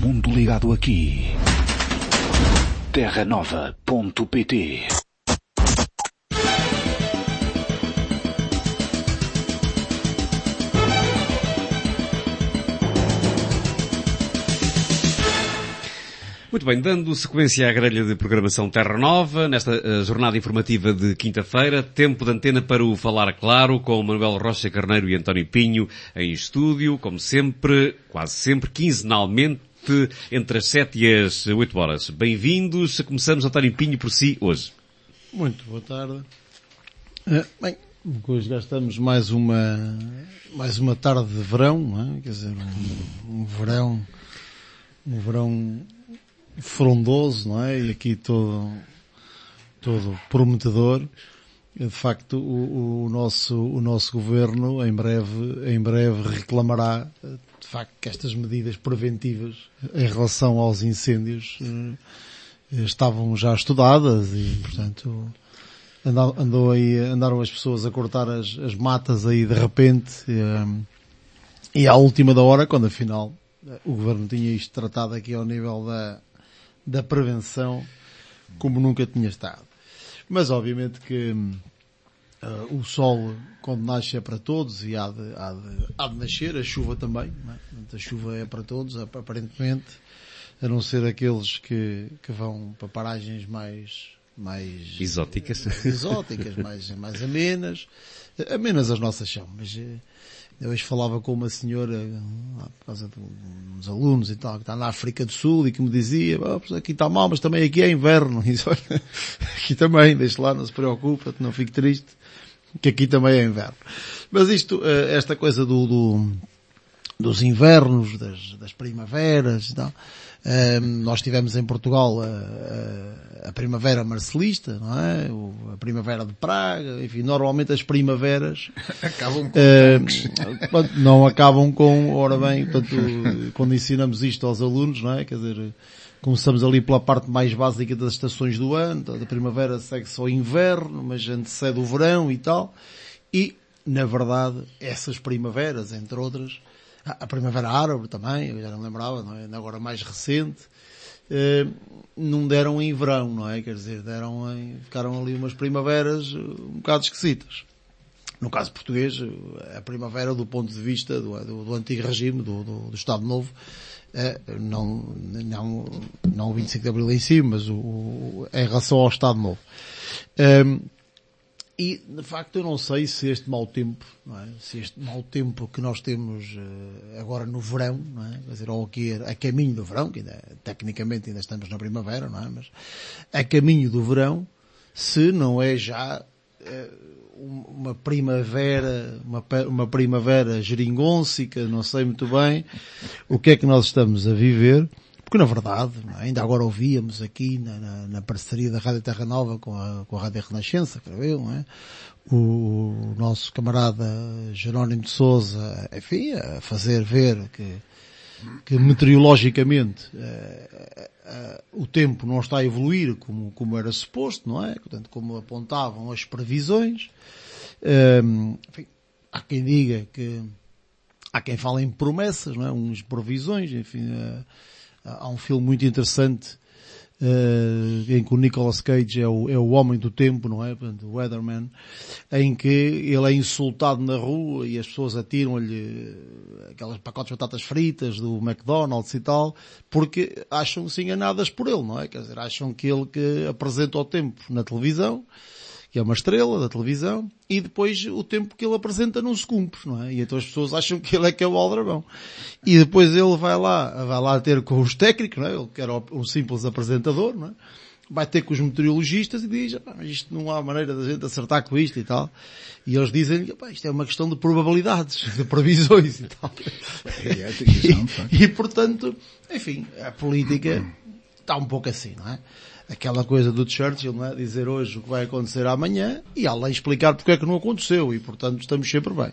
mundo ligado aqui. terranova.pt. Muito bem, dando sequência à grelha de programação Terra Nova, nesta jornada informativa de quinta-feira, tempo de antena para o Falar Claro, com Manuel Rocha Carneiro e António Pinho em estúdio, como sempre, quase sempre, quinzenalmente, entre as 7 e as 8 horas. Bem-vindos, começamos, António Pinho, por si, hoje. Muito boa tarde. Bem, hoje gastamos mais uma tarde de verão, não é? Quer dizer, um verão frondoso, não é? E aqui todo prometedor. De facto, o nosso governo em breve reclamará, de facto, que estas medidas preventivas em relação aos incêndios estavam já estudadas e, portanto, andaram as pessoas a cortar as matas aí de repente e à última da hora, quando afinal o governo tinha isto tratado aqui ao nível da prevenção como nunca tinha estado. Mas obviamente que o sol, quando nasce, é para todos e há de nascer, a chuva também, não é? A chuva é para todos, aparentemente, a não ser aqueles que vão para paragens mais exóticas, mais amenas as nossas são, mas eu hoje falava com uma senhora, por causa de uns alunos e tal, que está na África do Sul e que me dizia, aqui está mal, mas também aqui é inverno. E disse, olha, aqui também, deixe lá, não se preocupa, não fique triste, que aqui também é inverno. Mas esta coisa dos invernos, das primaveras e tal, nós tivemos em Portugal a primavera marcelista, não é? A primavera de Praga, enfim, normalmente as primaveras acabam com não acabam com, ora bem, portanto, quando ensinamos isto aos alunos, não é? Quer dizer, começamos ali pela parte mais básica das estações do ano, da primavera segue-se ao inverno, mas antecede o verão e tal, e, na verdade, essas primaveras, entre outras, a primavera árabe também, eu já não lembrava, não é? Agora mais recente, não deram em verão, não é? Quer dizer, ficaram ali umas primaveras um bocado esquisitas. No caso português, a primavera do ponto de vista do antigo regime, do Estado Novo, não o 25 de Abril em si, mas em relação ao Estado Novo. E, de facto, eu não sei se este mau tempo, não é? Se este mau tempo que nós temos agora no verão, não é? Quer dizer, ou aqui a caminho do verão, que tecnicamente ainda estamos na primavera, não é? Mas a caminho do verão, se não é já uma primavera geringonça, não sei muito bem o que é que nós estamos a viver. Porque, na verdade, ainda agora ouvíamos aqui na parceria da Rádio Terra Nova com a Rádio Renascença, creio eu, não é? O nosso camarada Jerónimo de Sousa, enfim, a fazer ver que meteorologicamente o tempo não está a evoluir como era suposto, não é? Portanto, como apontavam as previsões. Enfim, há quem diga que há quem fale em promessas, não é? Uns previsões, enfim. Há um filme muito interessante em que o Nicolas Cage é o homem do tempo, não é? Portanto, o Weatherman, em que ele é insultado na rua e as pessoas atiram-lhe aquelas pacotes de batatas fritas do McDonald's e tal, porque acham-se enganadas por ele, não é? Quer dizer, acham que ele que apresenta o tempo na televisão, que é uma estrela da televisão, e depois o tempo que ele apresenta não se cumpre, não é? E então as pessoas acham que ele é que é o aldrabão. E depois ele vai lá ter com os técnicos, não é? Ele que era um simples apresentador, não é? Vai ter com os meteorologistas e diz, mas isto não há maneira da gente acertar com isto e tal. E eles dizem, isto é uma questão de probabilidades, de previsões e tal. E portanto, enfim, a política está um pouco assim, não é? Aquela coisa do Churchill, não é? Dizer hoje o que vai acontecer amanhã e além explicar porque é que não aconteceu e, portanto, estamos sempre bem.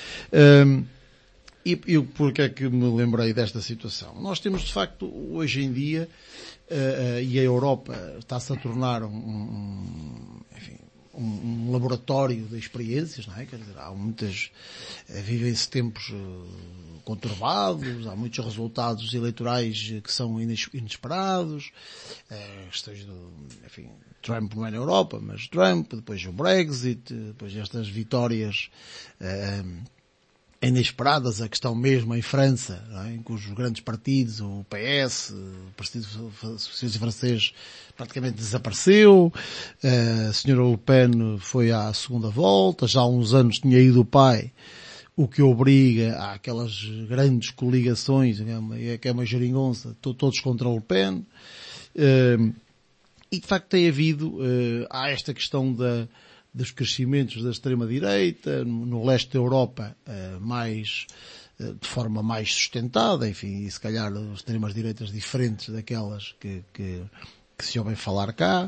E porque é que me lembrei desta situação? Nós temos, de facto, hoje em dia, e a Europa está-se a tornar enfim, um laboratório de experiências, não é? Quer dizer, há muitas, vivem-se tempos conturbados, há muitos resultados eleitorais que são inesperados, questões enfim, Trump não é na Europa, mas Trump, depois o Brexit, depois estas vitórias inesperadas, a questão mesmo em França, não é? Em cujos grandes partidos, o PS, o Partido Socialista Francês, praticamente desapareceu, a senhora Le Pen foi à segunda volta, já há uns anos tinha ido o pai, o que obriga a aquelas grandes coligações, que é uma geringonça, todos contra a Le Pen, e de facto tem havido, há esta questão dos crescimentos da extrema-direita, no leste da Europa, de forma mais sustentada, enfim, e se calhar as extremas-direitas diferentes daquelas que se ouvem falar cá.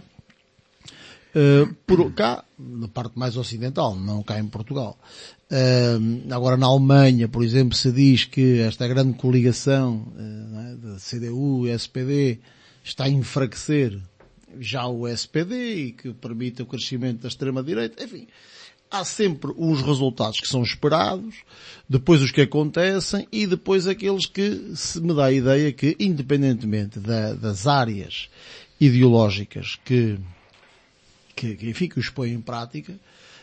Por cá, na parte mais ocidental, não cá em Portugal. Agora na Alemanha, por exemplo, se diz que esta grande coligação da CDU e SPD está a enfraquecer já o SPD e que permite o crescimento da extrema-direita. Enfim, há sempre uns resultados que são esperados, depois os que acontecem e depois aqueles que se me dá a ideia que, independentemente das áreas ideológicas que os põem em prática,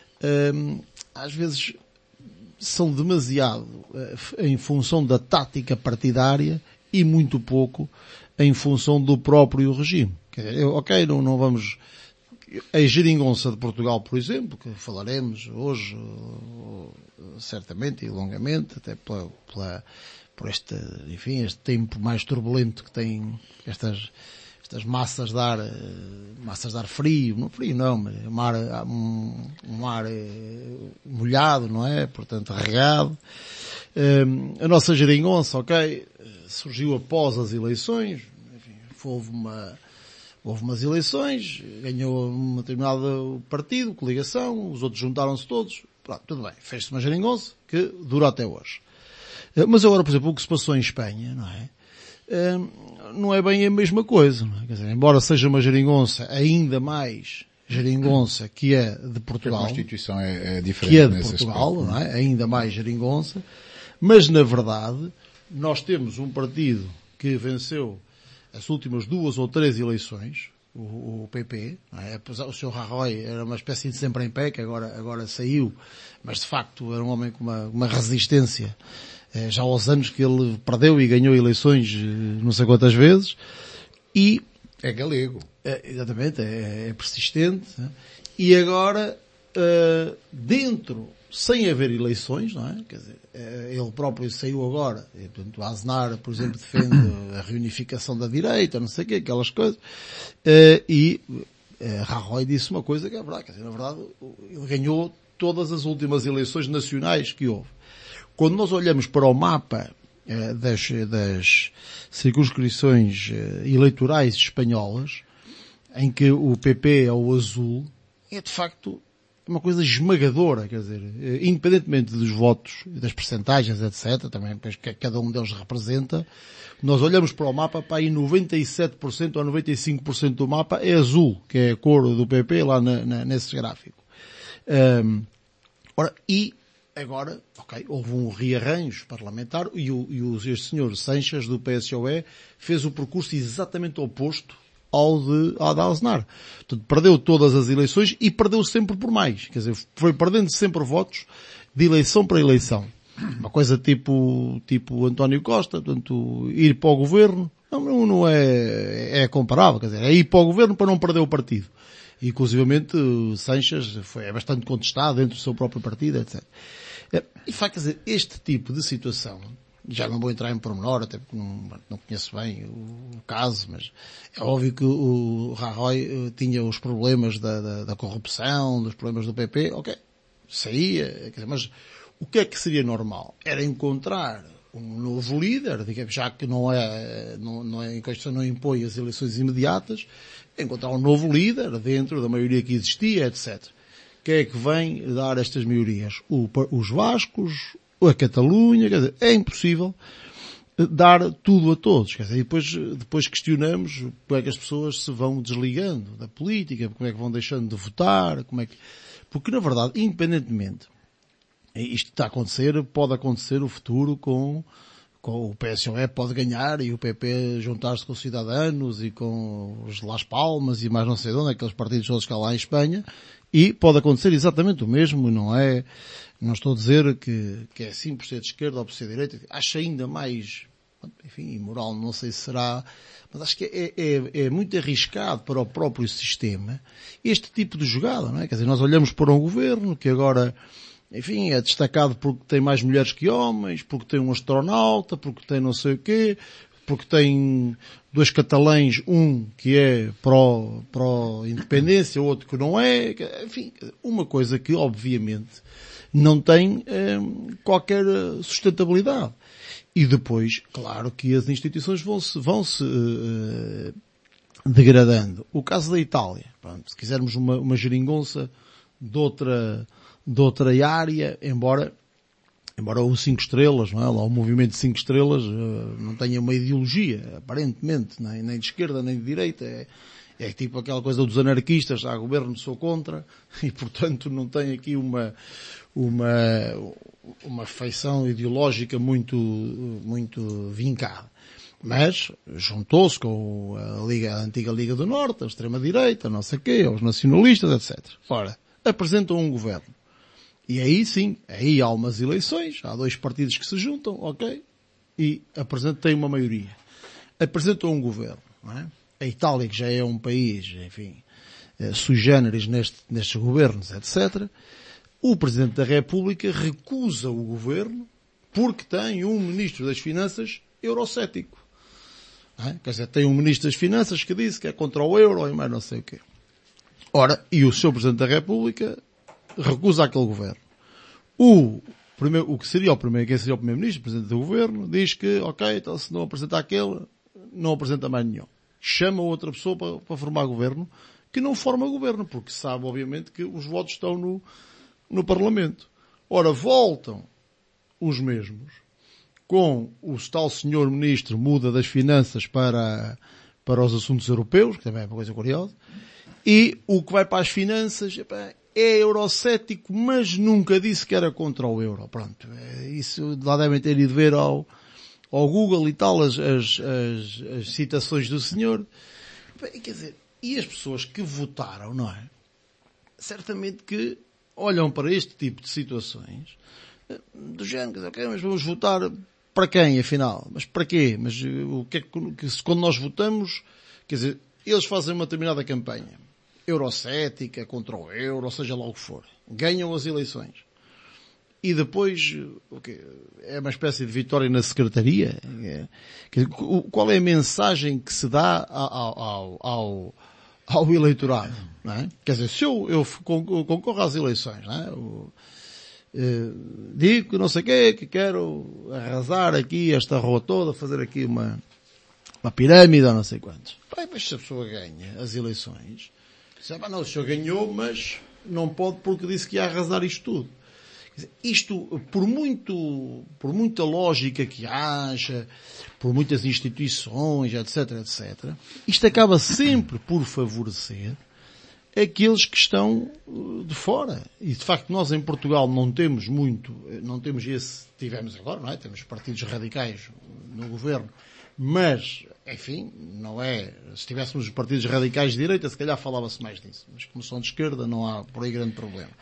às vezes são demasiado em função da tática partidária e muito pouco em função do próprio regime. Quer dizer, ok, não vamos... A geringonça de Portugal, por exemplo, que falaremos hoje, certamente e longamente, até por este tempo mais turbulento que tem estas massas de ar frio, mas um ar molhado, não é? Portanto, regado. A nossa geringonça, ok, surgiu após as eleições, enfim, houve umas eleições, ganhou um determinado partido, coligação, os outros juntaram-se todos, pronto, tudo bem, fez-se uma geringonça que dura até hoje. Mas agora, por exemplo, o que se passou em Espanha, não é? Não é bem a mesma coisa, não é? Quer dizer, embora seja uma geringonça ainda mais geringonça que é de Portugal, a Constituição é diferente que é de nesse Portugal, aspecto, não é? Ainda mais geringonça, mas na verdade nós temos um partido que venceu as últimas 2 ou 3 eleições, o PP, não é? O Sr. Rajoy era uma espécie de sempre em pé, que agora saiu, mas de facto era um homem com uma resistência, já aos anos que ele perdeu e ganhou eleições não sei quantas vezes, e... É galego. Exatamente, é persistente, né? E agora, sem haver eleições, não é? Quer dizer, ele próprio saiu agora, e, portanto, o Aznar, por exemplo, defende a reunificação da direita, não sei o quê, aquelas coisas, e Rajoy disse uma coisa que é verdade, quer dizer, na verdade, ele ganhou todas as últimas eleições nacionais que houve. Quando nós olhamos para o mapa das circunscrições eleitorais espanholas, em que o PP é o azul, é de facto uma coisa esmagadora, quer dizer, independentemente dos votos, das percentagens, etc., também que cada um deles representa, nós olhamos para o mapa, para aí 97% ou 95% do mapa é azul, que é a cor do PP lá nesse gráfico. Agora, ok, houve um rearranjo parlamentar e este senhor Sanches do PSOE fez o percurso exatamente oposto ao da Aznar. Portanto, perdeu todas as eleições e perdeu sempre por mais. Quer dizer, foi perdendo sempre votos de eleição para eleição. Uma coisa tipo António Costa, portanto, ir para o governo, não é comparável, quer dizer, é ir para o governo para não perder o partido. E, inclusivamente, Sanches é bastante contestado dentro do seu próprio partido, etc. E, de facto, quer dizer, este tipo de situação, já não vou entrar em pormenor, até porque não conheço bem o caso, mas é óbvio que o Rajoy tinha os problemas da corrupção, dos problemas do PP, ok, saía, quer dizer, mas o que é que seria normal? Era encontrar um novo líder, digamos, já que não é, a Constituição não impõe as eleições imediatas, encontrar um novo líder dentro da maioria que existia, etc. Quem é que vem dar estas maiorias? Os vascos, a Catalunha, quer dizer, é impossível dar tudo a todos. Quer dizer, e depois questionamos como é que as pessoas se vão desligando da política, como é que vão deixando de votar, porque na verdade, independentemente, isto está a acontecer, pode acontecer o futuro com o PSOE pode ganhar e o PP juntar-se com os Cidadanos e com os Las Palmas e mais não sei de onde, aqueles partidos todos que há lá em Espanha, e pode acontecer exatamente o mesmo, não estou a dizer que é assim por ser de esquerda ou por ser de direita, acho ainda mais, enfim, imoral, não sei se será, mas acho que é muito arriscado para o próprio sistema este tipo de jogada, não é? Quer dizer, nós olhamos para um governo que agora, enfim, é destacado porque tem mais mulheres que homens, porque tem um astronauta, porque tem não sei o quê, porque tem 2 catalães, um que é pró-independência, outro que não é, enfim, uma coisa que obviamente não tem qualquer sustentabilidade. E depois, claro que as instituições vão se degradando. O caso da Itália, pronto, se quisermos uma geringonça de outra área, embora o 5 estrelas, não é? Lá o movimento de 5 estrelas não tenha uma ideologia, aparentemente, nem de esquerda nem de direita, é tipo aquela coisa dos anarquistas, há governo, sou contra, e portanto não tem aqui uma feição ideológica muito vincada. Mas juntou-se com a antiga Liga do Norte, a extrema-direita, não sei o quê, os nacionalistas, etc. Ora, apresentam um governo. E aí sim, aí há umas eleições, há 2 partidos que se juntam, ok? E tem uma maioria. Apresentam um governo, não é? A Itália, que já é um país, enfim, sui generis nestes governos, etc. O Presidente da República recusa o governo porque tem um Ministro das Finanças eurocético. Quer dizer, tem um Ministro das Finanças que disse que é contra o euro e mais não sei o quê. Ora, e o Sr. Presidente da República recusa aquele governo. Quem seria o Primeiro-Ministro, o Presidente do Governo, diz que, ok, então se não apresenta aquele, não apresenta mais nenhum. Chama outra pessoa para formar governo, que não forma governo, porque sabe, obviamente, que os votos estão no Parlamento. Ora, voltam os mesmos, com o tal senhor Ministro muda das Finanças para os assuntos europeus, que também é uma coisa curiosa, e o que vai para as finanças é eurocético, mas nunca disse que era contra o euro. Pronto, isso lá devem ter ido ver ao Google e tal, as citações do senhor. Quer dizer, e as pessoas que votaram, não é? Certamente que olham para este tipo de situações do género, quer dizer, ok, mas vamos votar para quem, afinal? Mas para quê? Mas o que é que quando nós votamos, quer dizer, eles fazem uma determinada campanha eurocética, contra o euro, ou seja lá o que for. Ganham as eleições. E depois, é uma espécie de vitória na secretaria? Qual é a mensagem que se dá ao eleitorado? Não é? Quer dizer, se eu concorro às eleições, não é? Digo que não sei o quê, que quero arrasar aqui esta rua toda, fazer aqui uma pirâmide ou não sei quantos. Mas se a pessoa ganha as eleições, não, o senhor ganhou, mas não pode porque disse que ia arrasar isto tudo. Isto, por muita lógica que haja, por muitas instituições, etc., isto acaba sempre por favorecer aqueles que estão de fora. E, de facto, nós em Portugal não temos tivemos agora, não é? Temos partidos radicais no governo, mas, enfim, não é, se tivéssemos partidos radicais de direita, se calhar falava-se mais disso. Mas como são de esquerda, não há por aí grande problema.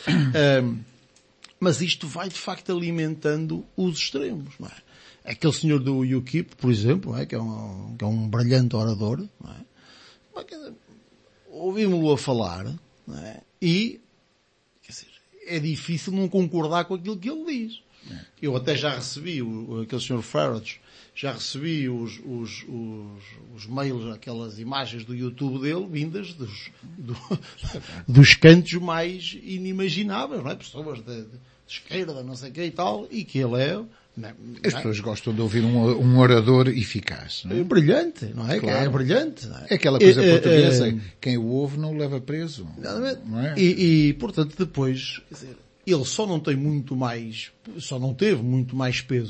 Mas isto vai, de facto, alimentando os extremos, não é? Aquele senhor do UKIP, por exemplo, não é? Que é um brilhante orador, não é? Ouvimos-lo a falar, não é? E, quer dizer, é difícil não concordar com aquilo que ele diz. Eu até já recebi, aquele senhor Farage, já recebi os mails, aquelas imagens do YouTube dele, vindas dos cantos mais inimagináveis, não é? Pessoas de esquerda, não sei o que e tal, e que ele é... As pessoas gostam de ouvir um orador eficaz, não é? Brilhante, não é? Claro. É brilhante. Não é? É aquela coisa portuguesa, quem o ouve não o leva preso. Não é? E, portanto, depois, quer dizer, ele só não teve muito mais peso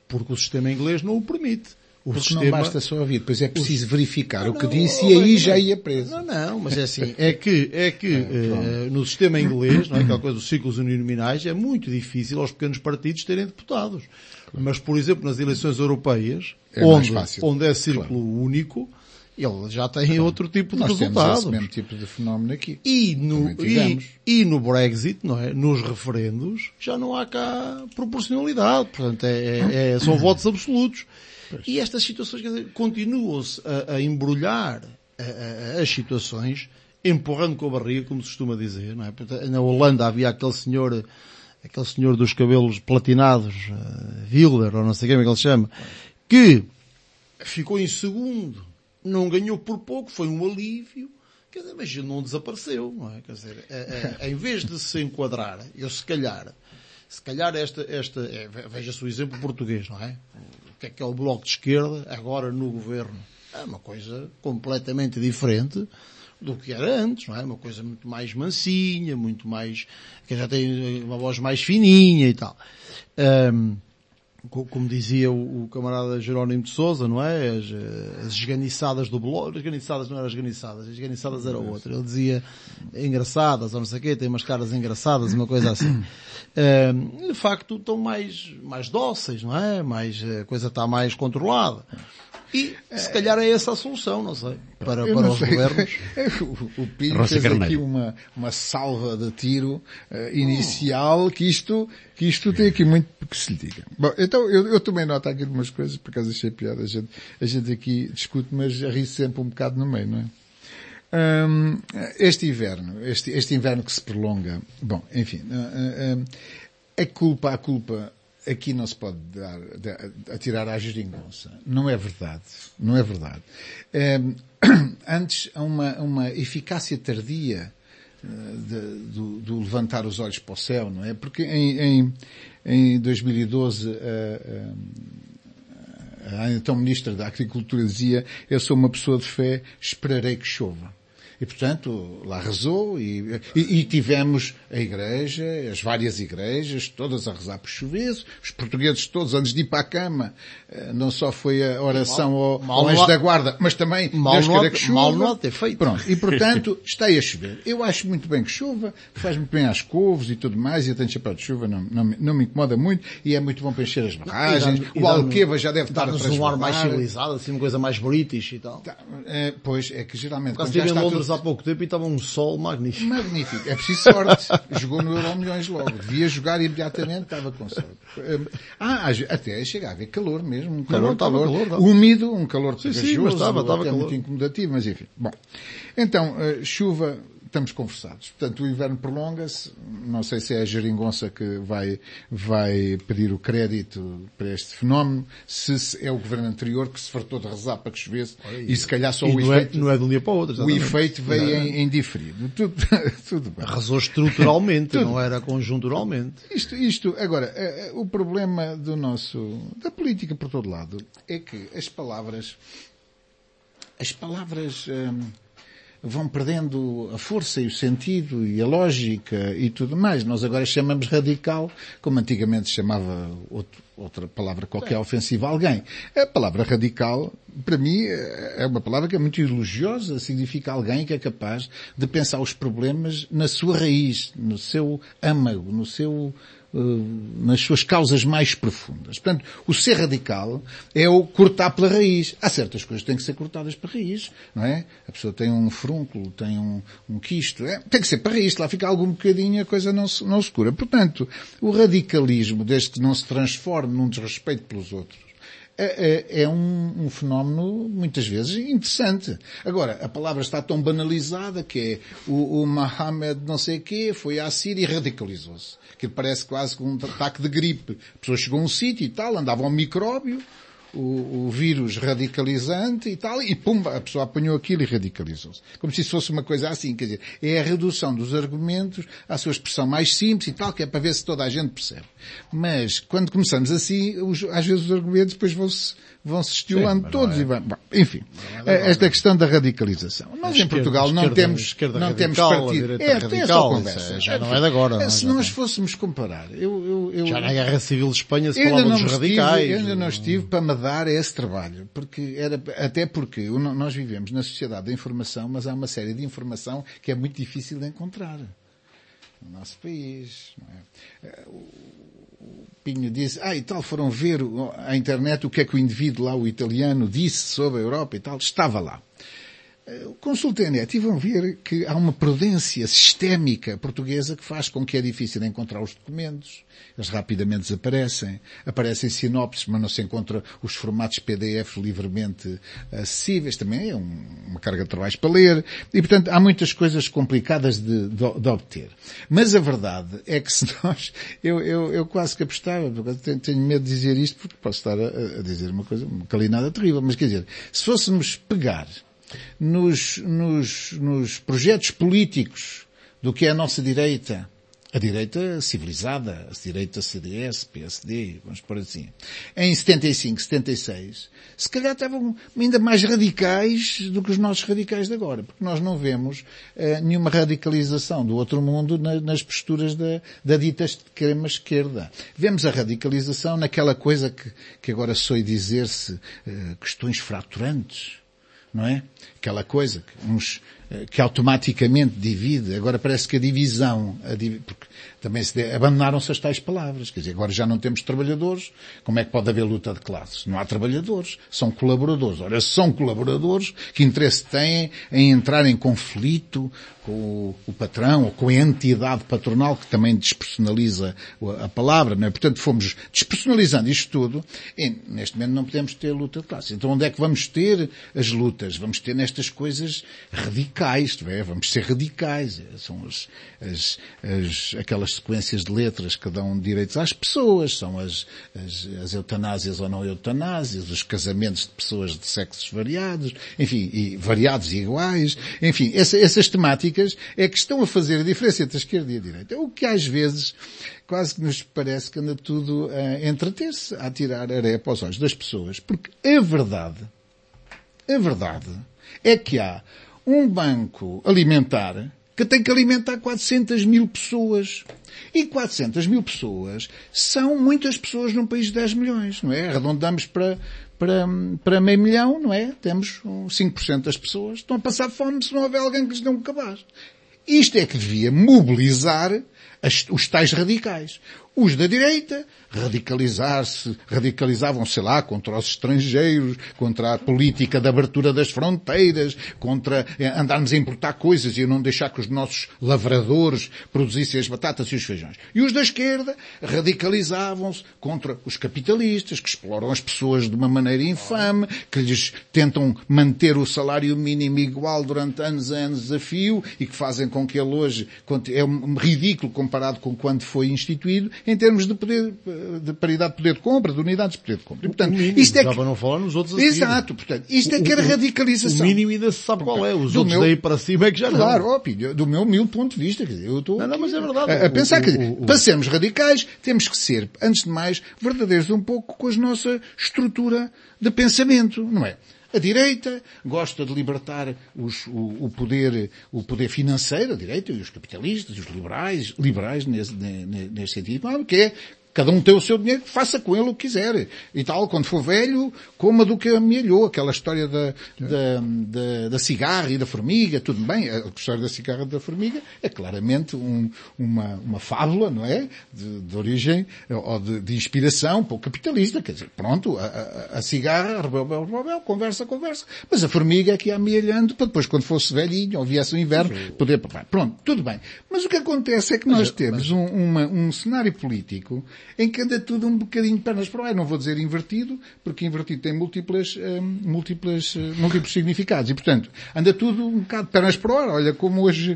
Porque o sistema inglês não o permite. Porque sistema... não basta só ouvir, depois é preciso verificar o que disse e aí já ia preso. Não, mas é assim, no sistema inglês, não é, aquela coisa dos ciclos uninominais, é muito difícil aos pequenos partidos terem deputados. Mas, por exemplo, nas eleições europeias, onde é círculo único, ele já tem outro tipo de resultados. Nós temos esse mesmo tipo de fenómeno aqui. E no Brexit, não é? Nos referendos, já não há cá proporcionalidade. Portanto, são votos absolutos. Pois. E estas situações, quer dizer, continuam-se a embrulhar as situações, empurrando com a barriga, como se costuma dizer, não é? Na Holanda havia aquele senhor dos cabelos platinados, Wilder, ou não sei como é que ele se chama, que ficou em segundo, não ganhou por pouco, foi um alívio, quer dizer, mas ele não desapareceu, não é? Quer dizer, em vez de se enquadrar, se calhar veja-se o exemplo português, não é? O que é o Bloco de Esquerda, agora no governo? É uma coisa completamente diferente do que era antes, não é? Uma coisa muito mais mansinha, muito mais, que já tem uma voz mais fininha e tal. Como dizia o camarada Jerónimo de Sousa, não é? As esganiçadas do Bloco, as esganiçadas não eram as esganiçadas era outra. Ele dizia engraçadas, ou não sei o quê, tem umas caras engraçadas, uma coisa assim. De facto, estão mais dóceis, não é? A coisa está mais controlada. E, se calhar é essa a solução, não sei, para os governos. O Pinho fez aqui uma salva de tiro inicial, que isto tem aqui muito que se lhe diga. Bom, então eu tomei nota aqui de umas coisas, por acaso achei piada. A gente aqui discute, mas ri sempre um bocado no meio, não é? Este inverno que se prolonga, bom, enfim, a culpa aqui não se pode atirar à geringonça. Não é verdade. Antes, uma eficácia tardia do levantar os olhos para o céu, não é? Porque em 2012, a então Ministra da Agricultura dizia: eu sou uma pessoa de fé, esperarei que chova. E, portanto, lá rezou e tivemos a igreja, as várias igrejas, todas a rezar por chover, os portugueses todos, antes de ir para a cama, não só foi a oração ao anjo da guarda, mas também Deus queira que chova. Mal não ter feito. Pronto. E, portanto, está aí a chover. Eu acho muito bem que chova, que faz muito bem às couves e tudo mais, e eu tenho chapéu de chuva, não me incomoda muito, e é muito bom para encher as barragens. O Alqueva já deve estar a transbordar. Um ar mais civilizado, assim, uma coisa mais british e tal. Pois, é que geralmente... Quando já está há pouco tempo e estava um sol magnífico. Magnífico. É preciso sorte. Jogou no Euro Milhões logo. Devia jogar imediatamente, estava com sorte. Até chegava a haver calor mesmo. Um calor úmido, um calor pegajoso. Sim, mas estava calor. Muito incomodativo, mas enfim. Bom. Então, chuva, estamos conversados. Portanto, o inverno prolonga-se. Não sei se é a geringonça que vai pedir o crédito para este fenómeno, se é o governo anterior que se fartou de rezar para que chovesse, e se calhar só o efeito... Não é de um dia para o outro. O efeito veio em diferido. Tudo bem. Rezou estruturalmente, não era conjunturalmente. Isto, agora, o problema da política por todo lado, é que as palavras vão perdendo a força e o sentido e a lógica e tudo mais. Nós agora chamamos radical, como antigamente se chamava outra palavra qualquer ofensiva a alguém. A palavra radical, para mim, é uma palavra que é muito elogiosa, significa alguém que é capaz de pensar os problemas na sua raiz, no seu âmago, nas suas causas mais profundas. Portanto, o ser radical é o cortar pela raiz. Há certas coisas que têm que ser cortadas pela raiz, não é? A pessoa tem um frúnculo, tem um quisto, tem que ser para raiz, lá fica algum bocadinho, a coisa não se cura. Portanto, o radicalismo, desde que não se transforme num desrespeito pelos outros, é um fenómeno, muitas vezes, interessante. Agora, a palavra está tão banalizada que é o Mohammed não sei o quê, foi à Síria e radicalizou-se. Que parece quase um ataque de gripe. A pessoa chegou a um sítio e tal, andava um micróbio, o vírus radicalizante e tal, e pumba, a pessoa apanhou aquilo e radicalizou-se. Como se isso fosse uma coisa assim, quer dizer, é a redução dos argumentos à sua expressão mais simples e tal, que é para ver se toda a gente percebe. Mas, quando começamos assim, às vezes os argumentos depois vão-se estilando todos e vão... Bom, enfim, esta questão da radicalização. Nós em Portugal não temos partido. É só conversa. Já não é de agora. Se nós fôssemos comparar, já na Guerra Civil de Espanha se falava dos radicais. Eu ainda não estive para me dar esse trabalho, até porque nós vivemos na sociedade da informação, mas há uma série de informação que é muito difícil de encontrar no nosso país. Não é? O Pinho disse, e tal, foram ver à internet o que é que o indivíduo lá, o italiano, disse sobre a Europa e tal. Estava lá. Consultem a net e vão ver que há uma prudência sistémica portuguesa que faz com que é difícil encontrar os documentos. Eles rapidamente desaparecem. Aparecem sinopses, mas não se encontra os formatos PDF livremente acessíveis. Também é uma carga de trabalho para ler. E, portanto, há muitas coisas complicadas de obter. Mas a verdade é que se nós... Eu quase que apostava, tenho medo de dizer isto, porque posso estar a dizer uma coisa, uma calinada terrível. Mas, quer dizer, se fôssemos pegar nos projetos políticos do que é a nossa direita, a direita civilizada, a direita CDS, PSD, vamos pôr assim, em 75, 76, se calhar estavam ainda mais radicais do que os nossos radicais de agora, porque nós não vemos nenhuma radicalização do outro mundo nas posturas da dita extrema esquerda. Vemos a radicalização naquela coisa que agora soe dizer-se questões fraturantes, não é? Aquela coisa que automaticamente divide. Agora parece que a divisão, porque também abandonaram-se as tais palavras. Quer dizer, agora já não temos trabalhadores. Como é que pode haver luta de classes? Não há trabalhadores. São colaboradores. Ora, são colaboradores, que interesse têm em entrar em conflito com o patrão ou com a entidade patronal, que também despersonaliza a palavra, não é? Portanto, fomos despersonalizando isto tudo e neste momento não podemos ter luta de classes. Então onde é que vamos ter as lutas? Vamos ter nestas coisas radicais, vamos ser radicais. São aquelas sequências de letras que dão direitos às pessoas, são as eutanásias ou não eutanásias, os casamentos de pessoas de sexos variados, enfim, e variados e iguais, enfim, essas temáticas é que estão a fazer a diferença entre a esquerda e a direita. O que às vezes quase que nos parece que anda tudo a entreter-se, a tirar areia para os olhos das pessoas, porque a verdade é que há um banco alimentar que tem que alimentar 400 mil pessoas. E 400 mil pessoas são muitas pessoas num país de 10 milhões, não é? Arredondamos para meio milhão, não é? Temos 5% das pessoas estão a passar fome se não houver alguém que lhes dê um cabaz. Isto é que devia mobilizar os tais radicais. Os da direita radicalizavam, sei lá, contra os estrangeiros, contra a política de abertura das fronteiras, contra andarmos a importar coisas e a não deixar que os nossos lavradores produzissem as batatas e os feijões. E os da esquerda radicalizavam-se contra os capitalistas, que exploram as pessoas de uma maneira infame, que lhes tentam manter o salário mínimo igual durante anos a anos a fio e que fazem com que ele hoje é ridículo comparado com quando foi instituído, em termos de paridade de poder de compra, de unidades de poder de compra. E, portanto, isto é que... Já para não falar nos outros a Exato, portanto, isto é que era radicalização. O mínimo ainda se sabe qual é. Os outros daí para cima é que já não. Claro, do meu humilde ponto de vista, quer dizer, eu estou mas é verdade. a pensar que, para sermos radicais, temos que ser, antes de mais, verdadeiros um pouco com a nossa estrutura de pensamento, não é? A direita gosta de libertar o poder financeiro, a direita, e os capitalistas, os liberais nesse sentido, que é cada um tem o seu dinheiro, faça com ele o que quiser. E tal, quando for velho, coma do que amealhou. Aquela história da cigarra e da formiga, tudo bem. A história da cigarra e da formiga é claramente uma fábula, não é? De origem, ou de inspiração para o capitalista. Quer dizer, pronto, a cigarra, rebel, conversa. Mas a formiga é que ia amealhando para depois, quando fosse velhinho, ou viesse o inverno, poder... Pronto, tudo bem. Mas Mas o que acontece é que nós temos um cenário político em que anda tudo um bocadinho de pernas para o ar. Não vou dizer invertido, porque invertido tem múltiplos significados. E, portanto, anda tudo um bocado de pernas para o ar. Olha, como hoje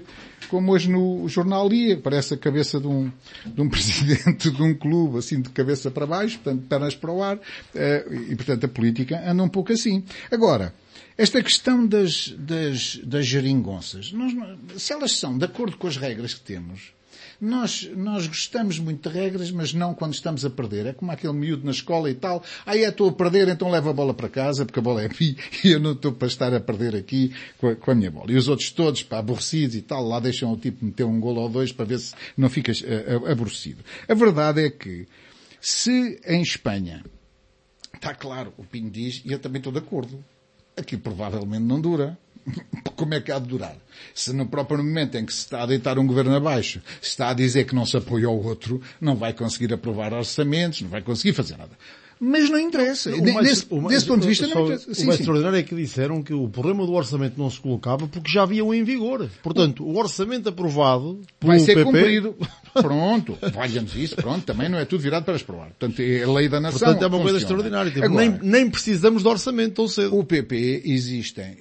no jornal Dia, parece a cabeça de um presidente de um clube, assim, de cabeça para baixo, portanto, pernas para o ar. E, portanto, a política anda um pouco assim. Agora, esta questão das geringonças, se elas são de acordo com as regras que temos, nós gostamos muito de regras, mas não quando estamos a perder. É como aquele miúdo na escola e tal. Estou a perder, então leva a bola para casa, porque a bola é minha e eu não estou para estar a perder aqui com a minha bola. E os outros todos, aborrecidos e tal, lá deixam o tipo meter um golo ou dois para ver se não ficas aborrecido. A verdade é que, se em Espanha, está claro, o Pinho diz, e eu também estou de acordo, aqui provavelmente não dura. Como é que há de durar? Se no próprio momento em que se está a deitar um governo abaixo, se está a dizer que não se apoia ao outro, não vai conseguir aprovar orçamentos, não vai conseguir fazer nada. Mas não interessa. Desse ponto de vista, não interessa. O mais extraordinário é que disseram que o problema do orçamento não se colocava porque já havia um em vigor. Portanto, o orçamento aprovado vai ser PP, cumprido. Pronto. Valha-nos isso. Pronto. Também não é tudo virado para aprovar. Portanto, é a lei da nação. Portanto, é uma coisa extraordinária. Tipo, agora, nem precisamos de orçamento tão cedo. O PP existem...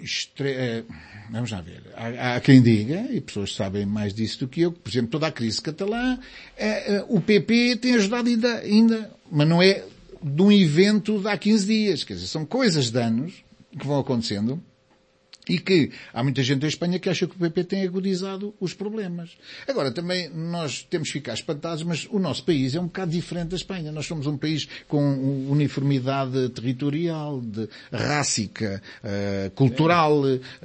Vamos lá ver. Há quem diga, e pessoas sabem mais disso do que eu, que, por exemplo, toda a crise catalã, o PP tem ajudado ainda, mas não é de um evento de há 15 dias. Quer dizer, são coisas de anos que vão acontecendo e que há muita gente em Espanha que acha que o PP tem agudizado os problemas. Agora, também nós temos que ficar espantados, mas o nosso país é um bocado diferente da Espanha. Nós somos um país com uniformidade territorial, rássica, cultural,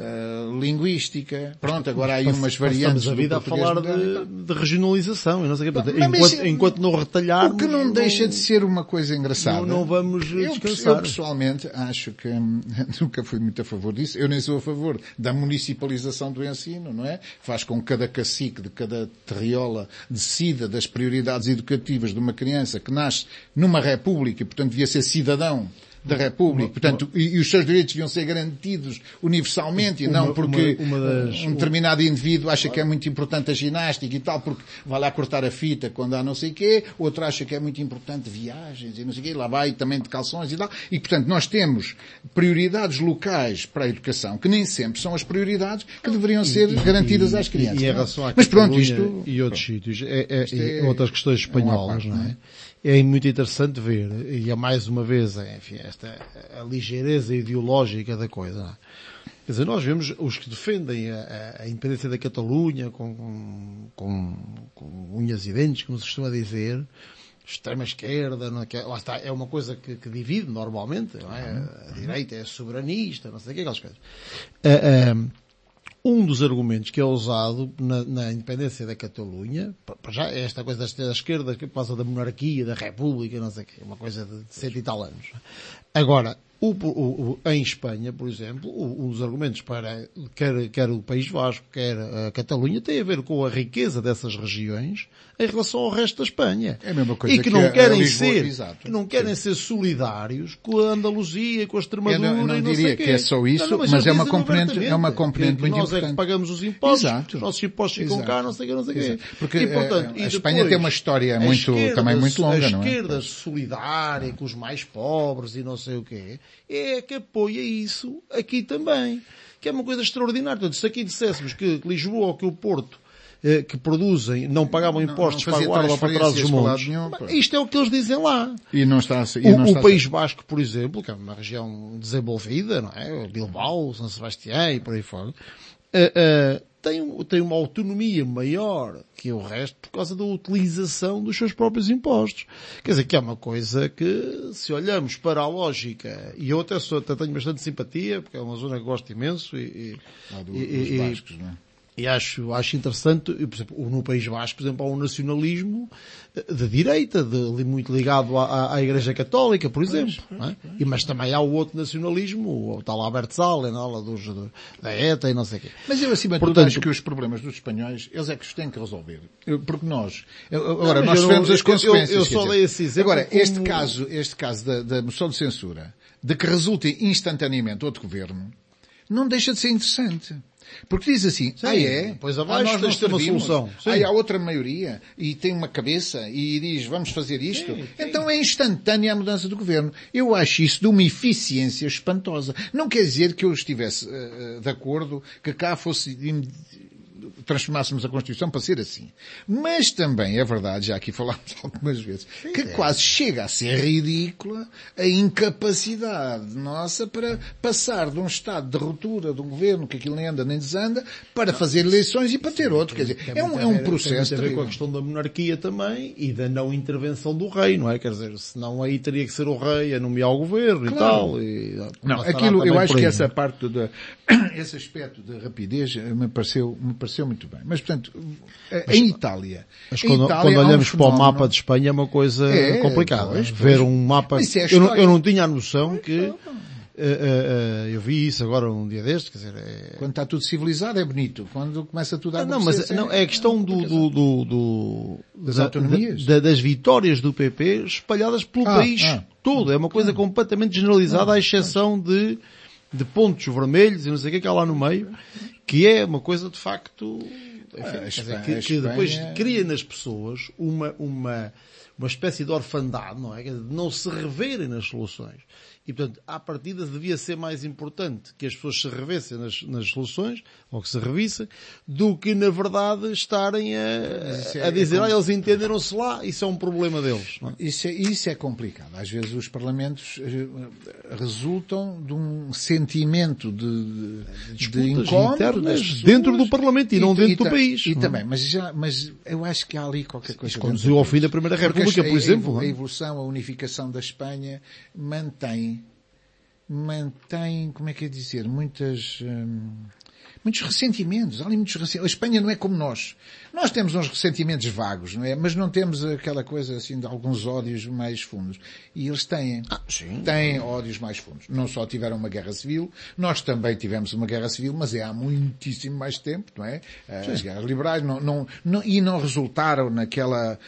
linguística. Pronto, agora há aí umas variantes do português. Estamos a vida a falar de regionalização e não sei o quê. Enquanto não retalharmos... O que não deixa de ser uma coisa engraçada. Não vamos descansar. Eu pessoalmente acho que nunca fui muito a favor disso. Eu nem sou a favor da municipalização do ensino, não é? Faz com que cada cacique de cada terriola decida das prioridades educativas de uma criança que nasce numa república e, portanto, devia ser cidadão da República, portanto, e os seus direitos deviam ser garantidos universalmente e não porque um determinado indivíduo acha que é muito importante a ginástica e tal, porque vai lá cortar a fita quando há não sei o quê, outro acha que é muito importante viagens e não sei o quê, lá vai também de calções e tal, e portanto nós temos prioridades locais para a educação que nem sempre são as prioridades que deveriam ser garantidas às crianças. E em relação à Mas pronto, isto... E outros sítios, outras questões espanholas, não é? É muito interessante ver, e é mais uma vez, enfim, a ligeireza ideológica da coisa. Não é? Quer dizer, nós vemos os que defendem a independência da Catalunha com unhas e dentes, como se costuma dizer, extrema esquerda, não é? Lá está, é uma coisa que divide normalmente, não é? A direita é soberanista, não sei o que, aquelas coisas. Um dos argumentos que é usado na independência da Catalunha, já é esta coisa da esquerda, que passa da monarquia, da república, não sei o quê, uma coisa de 100 e tal anos. Agora, em Espanha, por exemplo, um dos argumentos para quer o País Vasco, quer a Catalunha, tem a ver com a riqueza dessas regiões em relação ao resto da Espanha. É a mesma coisa e que não querem Lisboa, ser solidários com a Andaluzia, com a Extremadura eu não e não diria sei que é só isso, mas é uma componente muito nós importante. É que pagamos os impostos, Exato. os nossos impostos ficam cá, não sei o quê. Porque e, portanto, a Espanha tem uma história também muito longa, não é? A esquerda solidária com os mais pobres e não sei o quê, é que apoia isso aqui também. Que é uma coisa extraordinária. Portanto, se aqui disséssemos que Lisboa ou que o Porto que produzem, não pagavam impostos para a guarda ou para trás dos montes. Isto é o que eles dizem lá. E não está, o País Basco, por exemplo, que é uma região desenvolvida, não é? Bilbao, São Sebastião e por aí fora, tem uma autonomia maior que o resto por causa da utilização dos seus próprios impostos. Quer dizer, que é uma coisa que, se olhamos para a lógica, e eu até tenho bastante simpatia, porque é uma zona que gosto imenso dos bascos, não é? E acho interessante, por exemplo, no País Vasco, por exemplo, há um nacionalismo de direita, muito ligado à Igreja Católica, por exemplo. Não é? Mas também há o outro nacionalismo, o tal Abertzale, da ETA e não sei o quê. Mas eu, acima de tudo, acho que os problemas dos espanhóis, eles é que os têm que resolver. Porque nós tivemos as consequências. Eu só dei esse exemplo. Agora, este caso da moção de censura, de que resulte instantaneamente outro governo, não deixa de ser interessante. Porque diz assim, depois abaixo nós tens de ter uma servimos. solução. Sim. Há outra maioria e tem uma cabeça e diz vamos fazer isto. Então é instantânea a mudança do governo. Eu acho isso de uma eficiência espantosa. Não quer dizer que eu estivesse de acordo que cá fosse transformássemos a Constituição para ser assim. Mas também é verdade, já aqui falámos algumas vezes, que quase chega a ser ridícula a incapacidade nossa para passar de um estado de ruptura de um governo, que aquilo nem anda nem desanda, para fazer eleições e para ter outro. Quer dizer, é um processo. Tem a ver com a questão da monarquia também e da não intervenção do rei, não é? Quer dizer, senão aí teria que ser o rei a nomear o governo e tal. Não, aquilo, eu acho que essa parte esse aspecto da rapidez me pareceu muito bem. Mas, portanto, em Itália... Mas quando olhamos para o mapa de Espanha é uma coisa complicada. Pois. Ver um mapa... Eu não tinha a noção que... eu vi isso agora um dia destes, quer dizer... Quando está tudo civilizado é bonito. Quando começa tudo a acontecer... Não, é a questão das autonomias. Das vitórias do PP espalhadas pelo país todo. É uma coisa completamente generalizada, à exceção de pontos vermelhos e não sei o que há lá no meio, que é uma coisa de facto, enfim, que depois cria nas pessoas uma espécie de orfandade, não é? De não se reverem nas soluções. E, portanto, à partida devia ser mais importante que as pessoas se revessem nas soluções, ou que se revissem, do que, na verdade, estarem a dizer, eles entenderam-se lá, isso é um problema deles. Não é? Isso é complicado. Às vezes os parlamentos resultam de um sentimento de incómodo dentro do parlamento e não dentro do país. E também, mas eu acho que há ali qualquer coisa. Isso conduziu ao fim da Primeira República, por exemplo. A evolução, a unificação da Espanha mantém, como é que é dizer, muitos ressentimentos. Há ali muitos ressentimentos. A Espanha não é como nós. Nós temos uns ressentimentos vagos, não é? Mas não temos aquela coisa assim de alguns ódios mais fundos. E eles têm. Têm ódios mais fundos. Não só tiveram uma guerra civil, nós também tivemos uma guerra civil, mas é há muitíssimo mais tempo, não é? As guerras liberais e não resultaram naquela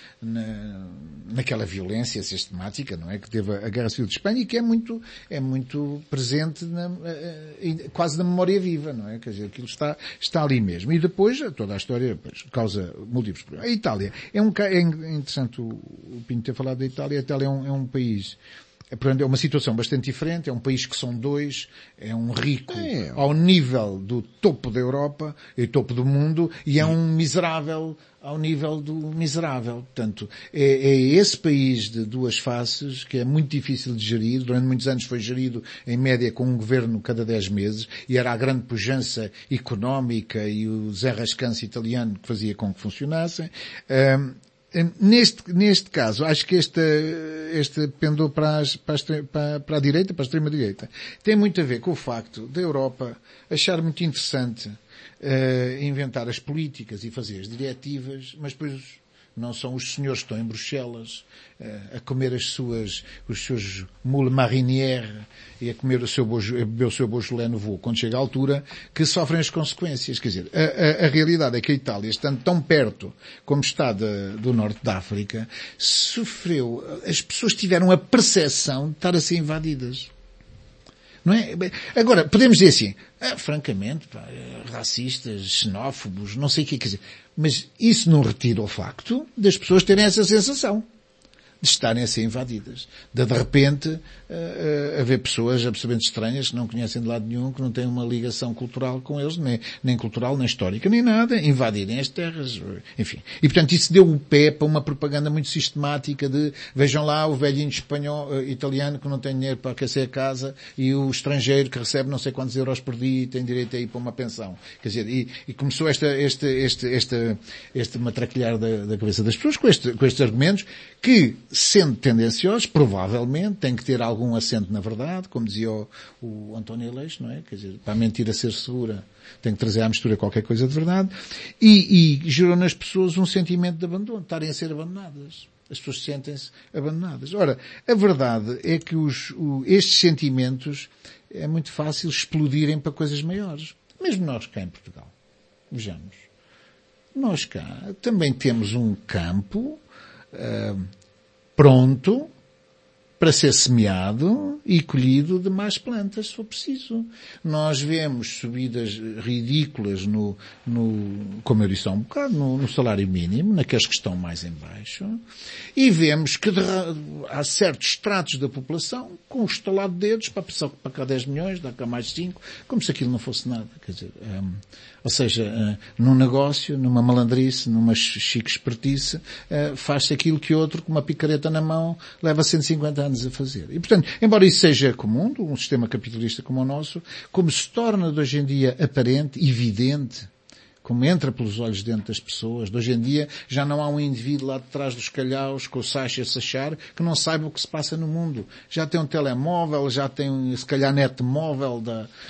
violência sistemática, não é? Que teve a Guerra Civil de Espanha e que é muito presente quase na memória viva, não é? Quer dizer, aquilo está ali mesmo. E depois, toda a história causa múltiplos problemas. A Itália é interessante o Pinto ter falado da Itália. A Itália é um país, é uma situação bastante diferente, é um país que são dois, é um rico ao nível do topo da Europa e topo do mundo, e é um miserável ao nível do miserável. Portanto, é esse país de duas faces que é muito difícil de gerir. Durante muitos anos foi gerido, em média, com um governo cada 10 meses, e era a grande pujança económica e o desenrascanço italiano que fazia com que funcionassem. Neste caso, acho que este pendor para a direita, para a extrema-direita, tem muito a ver com o facto da Europa achar muito interessante inventar as políticas e fazer as diretivas, mas depois não são os senhores que estão em Bruxelas a comer os seus moules marinières e a comer beber o seu Beaujolais Nouveau quando chega à altura, que sofrem as consequências. Quer dizer, a realidade é que a Itália, estando tão perto como está do norte da África, sofreu, as pessoas tiveram a percepção de estar a ser invadidas. Não é? Agora, podemos dizer assim, francamente, racistas, xenófobos, não sei o que quer dizer, mas isso não retira o facto das pessoas terem essa sensação de estarem a ser invadidas. De repente, haver pessoas absolutamente estranhas que não conhecem de lado nenhum, que não têm uma ligação cultural com eles, nem cultural, nem histórica, nem nada, invadirem as terras, enfim. E, portanto, isso deu o pé para uma propaganda muito sistemática de, vejam lá, o velhinho italiano que não tem dinheiro para aquecer a casa e o estrangeiro que recebe não sei quantos euros por dia e tem direito a ir para uma pensão. Quer dizer, e começou este matraquilhar da cabeça das pessoas com estes argumentos que, sendo tendenciosos, provavelmente têm que ter algum assento na verdade, como dizia o António Aleixo, não é? Quer dizer, para a mentira ser segura, tem que trazer à mistura qualquer coisa de verdade, e gerou nas pessoas um sentimento de abandono, estarem a ser abandonadas. As pessoas sentem-se abandonadas. Ora, a verdade é que estes sentimentos é muito fácil explodirem para coisas maiores. Mesmo nós cá em Portugal. Vejamos. Nós cá também temos um campo pronto para ser semeado e colhido de mais plantas, se for preciso. Nós vemos subidas ridículas como eu disse há um bocado, no salário mínimo, naqueles que estão mais em baixo, e vemos que há certos estratos da população com o estalado de dedos para cá 10 milhões, dá cá mais 5, como se aquilo não fosse nada. Quer dizer, ou seja, num negócio, numa malandrice, numa chique espertice, faz-se aquilo que outro, com uma picareta na mão, leva 150 anos a fazer. E, portanto, embora isso seja comum, um sistema capitalista como o nosso, como se torna de hoje em dia aparente, evidente, como entra pelos olhos dentro das pessoas, de hoje em dia já não há um indivíduo lá de trás dos calhaus, com o sacho a sachar, que não saiba o que se passa no mundo. Já tem um telemóvel, já tem, se calhar, netmóvel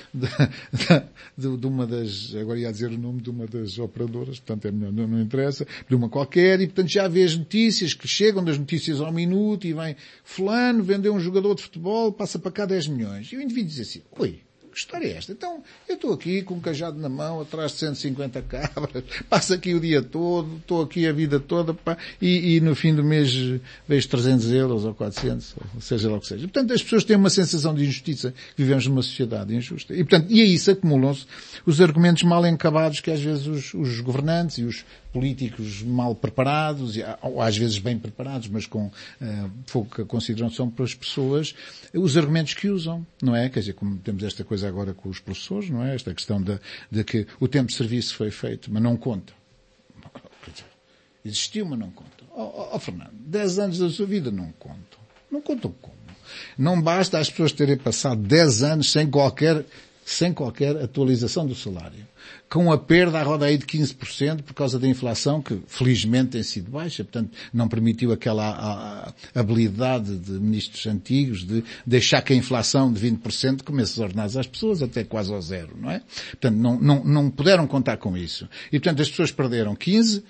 de uma das, agora ia dizer o nome de uma das operadoras, portanto é melhor, não interessa, de uma qualquer, e portanto já vê as notícias que chegam das notícias ao minuto, e vem fulano, vendeu um jogador de futebol, passa para cá 10 milhões. E o indivíduo diz assim, ui, que história é esta? Então, eu estou aqui com um cajado na mão, atrás de 150 cabras, passo aqui o dia todo, estou aqui a vida toda, pá, e no fim do mês vejo 300 euros ou 400, ou seja lá o que seja. Portanto, as pessoas têm uma sensação de injustiça, vivemos numa sociedade injusta. E, portanto, e a isso acumulam-se os argumentos mal encabados que às vezes os governantes e os políticos mal preparados, ou às vezes bem preparados, mas com pouca consideração para as pessoas, os argumentos que usam, não é? Quer dizer, como temos esta coisa agora com os professores, não é? Esta questão de que o tempo de serviço foi feito, mas não conta. Quer dizer, existiu, mas não conta. Fernando, 10 anos da sua vida não contam. Não contam como? Não basta as pessoas terem passado 10 anos sem qualquer atualização do salário, com a perda à roda aí de 15% por causa da inflação, que felizmente tem sido baixa, portanto não permitiu aquela habilidade de ministros antigos de deixar que a inflação de 20% comece os ordenados às pessoas até quase ao zero, não é? Portanto não puderam contar com isso. E portanto as pessoas perderam 15%,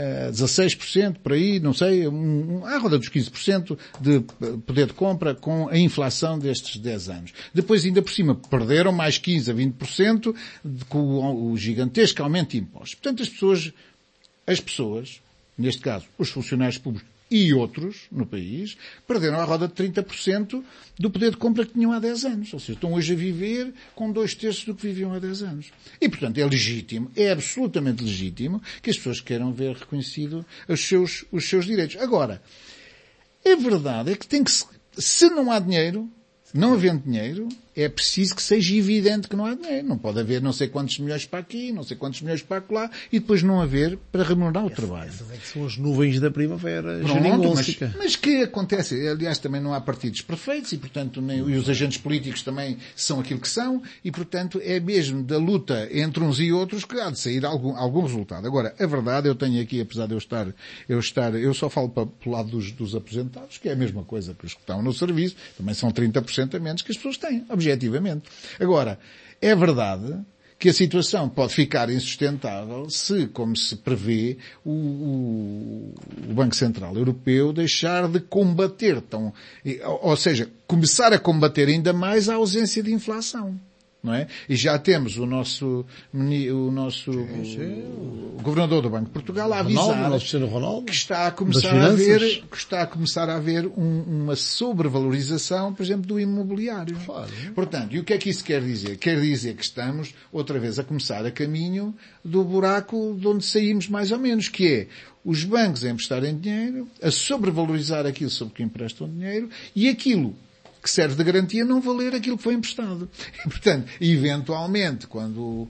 16% por aí, não sei, à roda dos 15% de poder de compra com a inflação destes 10 anos. Depois, ainda por cima, perderam mais 15% a 20% com o gigantesco aumento de impostos. Portanto, as pessoas, neste caso, os funcionários públicos e outros no país, perderam à roda de 30% do poder de compra que tinham há 10 anos. Ou seja, estão hoje a viver com 2/3 do que viviam há 10 anos. E, portanto, é legítimo, é absolutamente legítimo que as pessoas queiram ver reconhecido os seus direitos. Agora, a verdade é que se não há dinheiro, não havendo dinheiro, é preciso que seja evidente que não há dinheiro. Não pode haver não sei quantos milhões para aqui, não sei quantos milhões para acolá, e depois não haver para remunerar o trabalho. Essas é que são as nuvens da primavera. Pronto, mas que acontece? Aliás, também não há partidos perfeitos, e portanto, e os agentes políticos também são aquilo que são, e portanto, é mesmo da luta entre uns e outros que há de sair algum resultado. Agora, a verdade, eu tenho aqui, apesar de eu só falo pelo lado dos aposentados, que é a mesma coisa que os que estão no serviço, também são 30% a menos que as pessoas têm, objetivamente. Agora, é verdade que a situação pode ficar insustentável se, como se prevê, o Banco Central Europeu deixar de combater, ou seja, começar a combater ainda mais a ausência de inflação. Não é? E já temos o nosso governador do Banco de Portugal a avisar que está a começar a haver uma sobrevalorização, por exemplo, do imobiliário. Claro. Portanto, e o que é que isso quer dizer? Quer dizer que estamos outra vez a começar a caminho do buraco de onde saímos mais ou menos, que é os bancos a emprestarem dinheiro, a sobrevalorizar aquilo sobre que emprestam dinheiro, e aquilo que serve de garantia não valer aquilo que foi emprestado. E, portanto, eventualmente, quando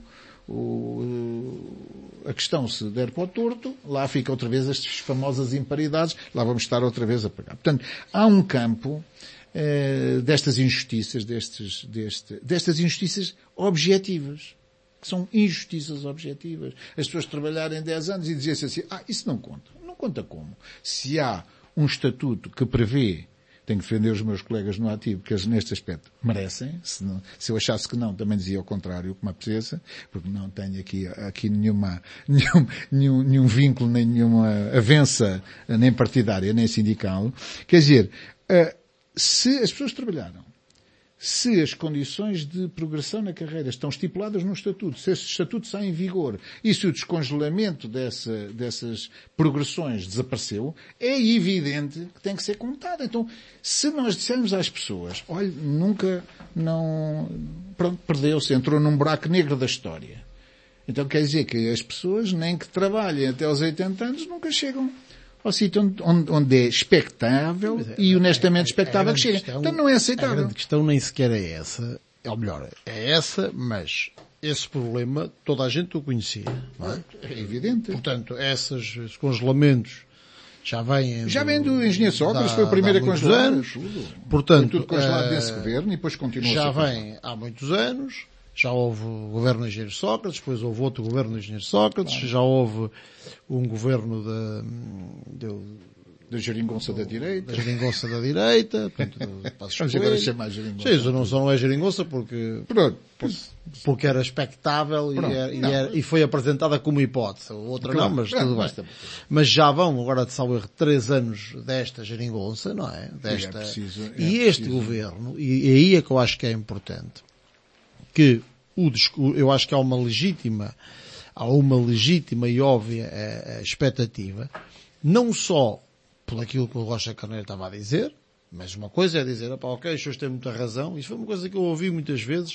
a questão se der para o torto, lá fica outra vez as famosas imparidades, lá vamos estar outra vez a pagar. Portanto, há um campo destas injustiças, destas injustiças objetivas, que são injustiças objetivas. As pessoas trabalharem 10 anos e dizerem assim, isso não conta. Não conta como? Se há um estatuto que prevê, tenho que defender os meus colegas no ativo, que eles neste aspecto merecem. Se eu achasse que não, também dizia ao contrário, como apetece, porque não tenho aqui nenhum vínculo, nem nenhuma avença, nem partidária, nem sindical. Quer dizer, se as pessoas trabalharam se as condições de progressão na carreira estão estipuladas no Estatuto, se esse Estatuto está em vigor e se o descongelamento dessas progressões desapareceu, é evidente que tem que ser comutada. Então, se nós dissermos às pessoas, olha, pronto, perdeu-se, entrou num buraco negro da história. Então quer dizer que as pessoas, nem que trabalhem até aos 80 anos, nunca chegam ao sítio onde é expectável e honestamente expectável que cheguem. Então não é aceitável. A grande questão nem sequer é essa. Ou melhor, é essa, mas esse problema toda a gente o conhecia. Não é? É evidente. Portanto, esses congelamentos já vêm do engenheiro Sócrates, foi o primeiro a congelar. Anos. Portanto, foi tudo congelado desse governo e depois continua já vem há muitos anos. Já houve o governo do engenheiro Sócrates, depois houve outro governo do engenheiro Sócrates, já houve um governo da geringonça da direita. Da geringonça da direita, portanto, vamos agora chamar geringonça. Sim, só não é geringonça porque era expectável e foi apresentada como hipótese. Outra não, mas tudo bem. Mas já vão agora de salvo erro 3 anos desta geringonça, não é? Este governo, e aí é que eu acho que é importante, que eu acho que há uma legítima e óbvia expectativa, não só por aquilo que o Rocha Carneiro estava a dizer, mas uma coisa é dizer, ok, os senhores têm muita razão. Isso foi uma coisa que eu ouvi muitas vezes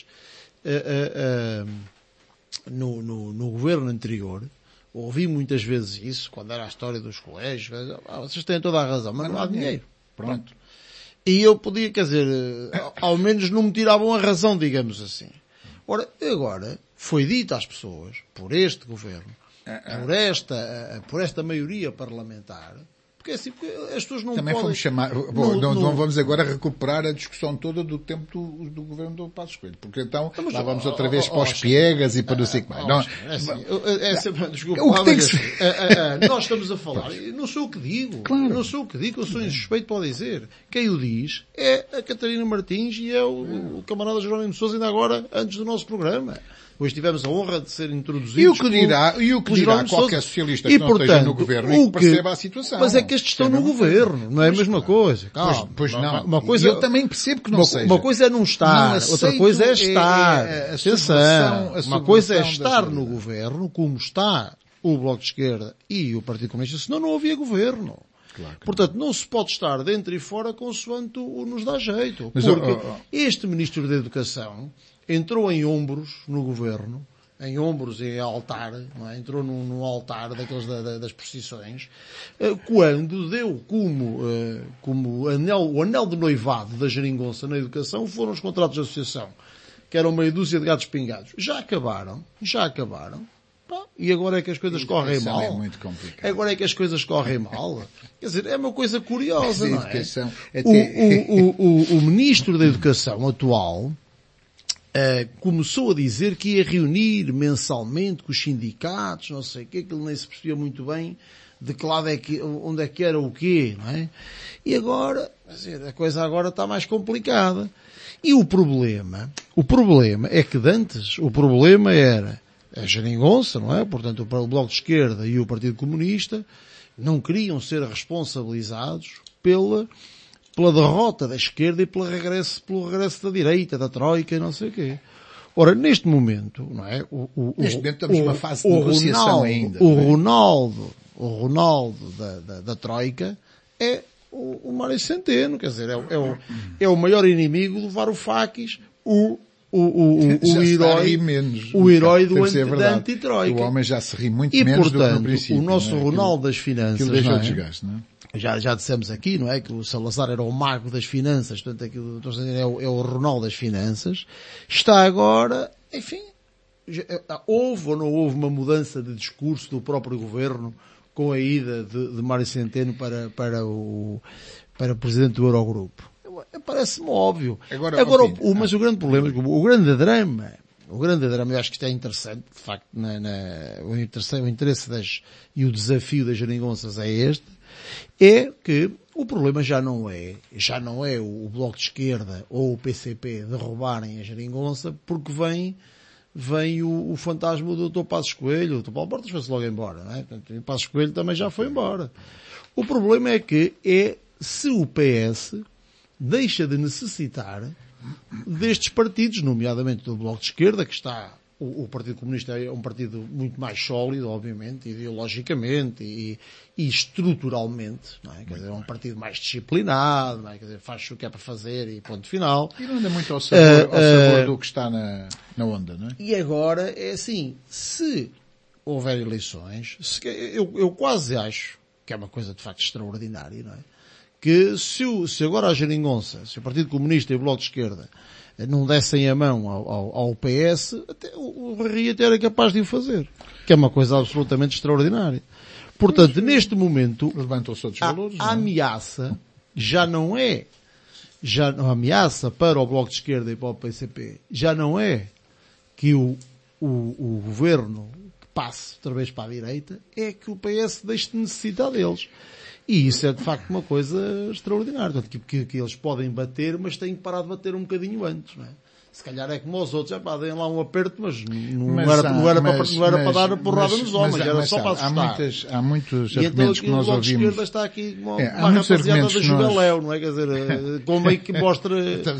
no governo anterior. Ouvi muitas vezes isso, quando era a história dos colégios. Vocês têm toda a razão, mas não há dinheiro. Pronto. E eu podia, quer dizer, ao menos não me tiravam a razão, digamos assim. Ora, agora, foi dito às pessoas, por este governo, por esta maioria parlamentar, porque assim, as pessoas não também podem... Fomos chamar... Não vamos agora recuperar a discussão toda do tempo do governo do Passos Coelho, porque então lá vamos outra vez para os piegas e para não sei o que mais. Desculpa, o que tem que ser... nós estamos a falar, não sou o que digo, não sou o que digo, eu sou insuspeito para dizer. Quem o diz é a Catarina Martins e é o camarada Jerónimo de Sousa, ainda agora, antes do nosso programa. Hoje tivemos a honra de ser introduzidos. E o que dirá qualquer socialista que não esteja no governo e que perceba a situação. Mas é que estes estão no governo, não é a mesma coisa. Calma, pois não. Uma coisa, eu também percebo que não seja. Uma coisa é não estar, outra coisa é estar. Atenção. Uma coisa é estar no governo, como está o Bloco de Esquerda e o Partido Comunista, senão não havia governo. Claro. Portanto, não se pode estar dentro e fora consoante nos dá jeito. Porque este Ministro da Educação entrou em ombros no governo, em ombros e em altar, não é? Entrou num altar daqueles das procissões, quando deu como o anel de noivado da geringonça na educação foram os contratos de associação, que eram meia dúzia de gatos pingados. Já acabaram. E agora é que as coisas correm mal. É muito complicado. Agora é que as coisas correm mal. Quer dizer, é uma coisa curiosa, não é? O Ministro da Educação atual começou a dizer que ia reunir mensalmente com os sindicatos, não sei o quê, que ele nem se percebia muito bem de que lado onde é que era o quê, não é? E agora, quer dizer, a coisa agora está mais complicada. E o problema é que antes o problema era a geringonça, não é? Portanto, o Bloco de Esquerda e o Partido Comunista não queriam ser responsabilizados pela derrota da esquerda e pelo regresso da direita, da Troika e não sei o quê. Ora, neste momento, não é? Neste momento estamos numa fase de negociação ainda. O Ronaldo da Troika é o Mário Centeno, quer dizer, é o maior inimigo do Varoufakis, o herói da antitroika. O homem já se ri muito menos do que no princípio. O nosso Ronaldo das Finanças, deixou de desgaste, não é? Já dissemos aqui, não é? Que o Salazar era o mago das finanças, portanto aquilo é o Ronaldo das Finanças. Está agora, enfim, houve ou não houve uma mudança de discurso do próprio governo com a ida de Mário Centeno para o presidente do Eurogrupo? Parece-me óbvio. Mas o grande problema, o grande drama, eu acho que isto é interessante, de facto, o interesse e o desafio das geringonças é este, é que o problema já não é o Bloco de Esquerda ou o PCP derrubarem a geringonça, porque vem o fantasma do Dr. Passos Coelho. O Dr. Paulo Portas foi-se logo embora, não é? Portanto, o Passos Coelho também já foi embora. O problema é que se o PS deixa de necessitar destes partidos, nomeadamente do Bloco de Esquerda, que está, o Partido Comunista é um partido muito mais sólido, obviamente, ideologicamente e estruturalmente, não é? Quer dizer, é um partido mais disciplinado, não é? Quer dizer, faz o que é para fazer e ponto final. E não anda muito ao sabor do que está na onda, não é? E agora é assim, se houver eleições, eu quase acho que é uma coisa de facto extraordinária, não é? Que se agora a geringonça, se o Partido Comunista e o Bloco de Esquerda não dessem a mão ao PS, até o Rui até era capaz de o fazer. Que é uma coisa absolutamente extraordinária. Portanto, neste momento, a ameaça já não é, a ameaça para o Bloco de Esquerda e para o PCP, já não é que o governo passe outra vez para a direita, é que o PS deixe de necessitar deles. E isso é de facto uma coisa extraordinária. Portanto, que eles podem bater, mas têm que parar de bater um bocadinho antes, não é? Se calhar é como os outros, deem lá um aperto, mas não era para dar porrada nos homens, era só para assustar. Há muitos e argumentos então, que nós ouvimos. E o Bloco de Esquerda está aqui como uma rapaziada da Jugaléu, não é? Quer dizer, como é que mostra,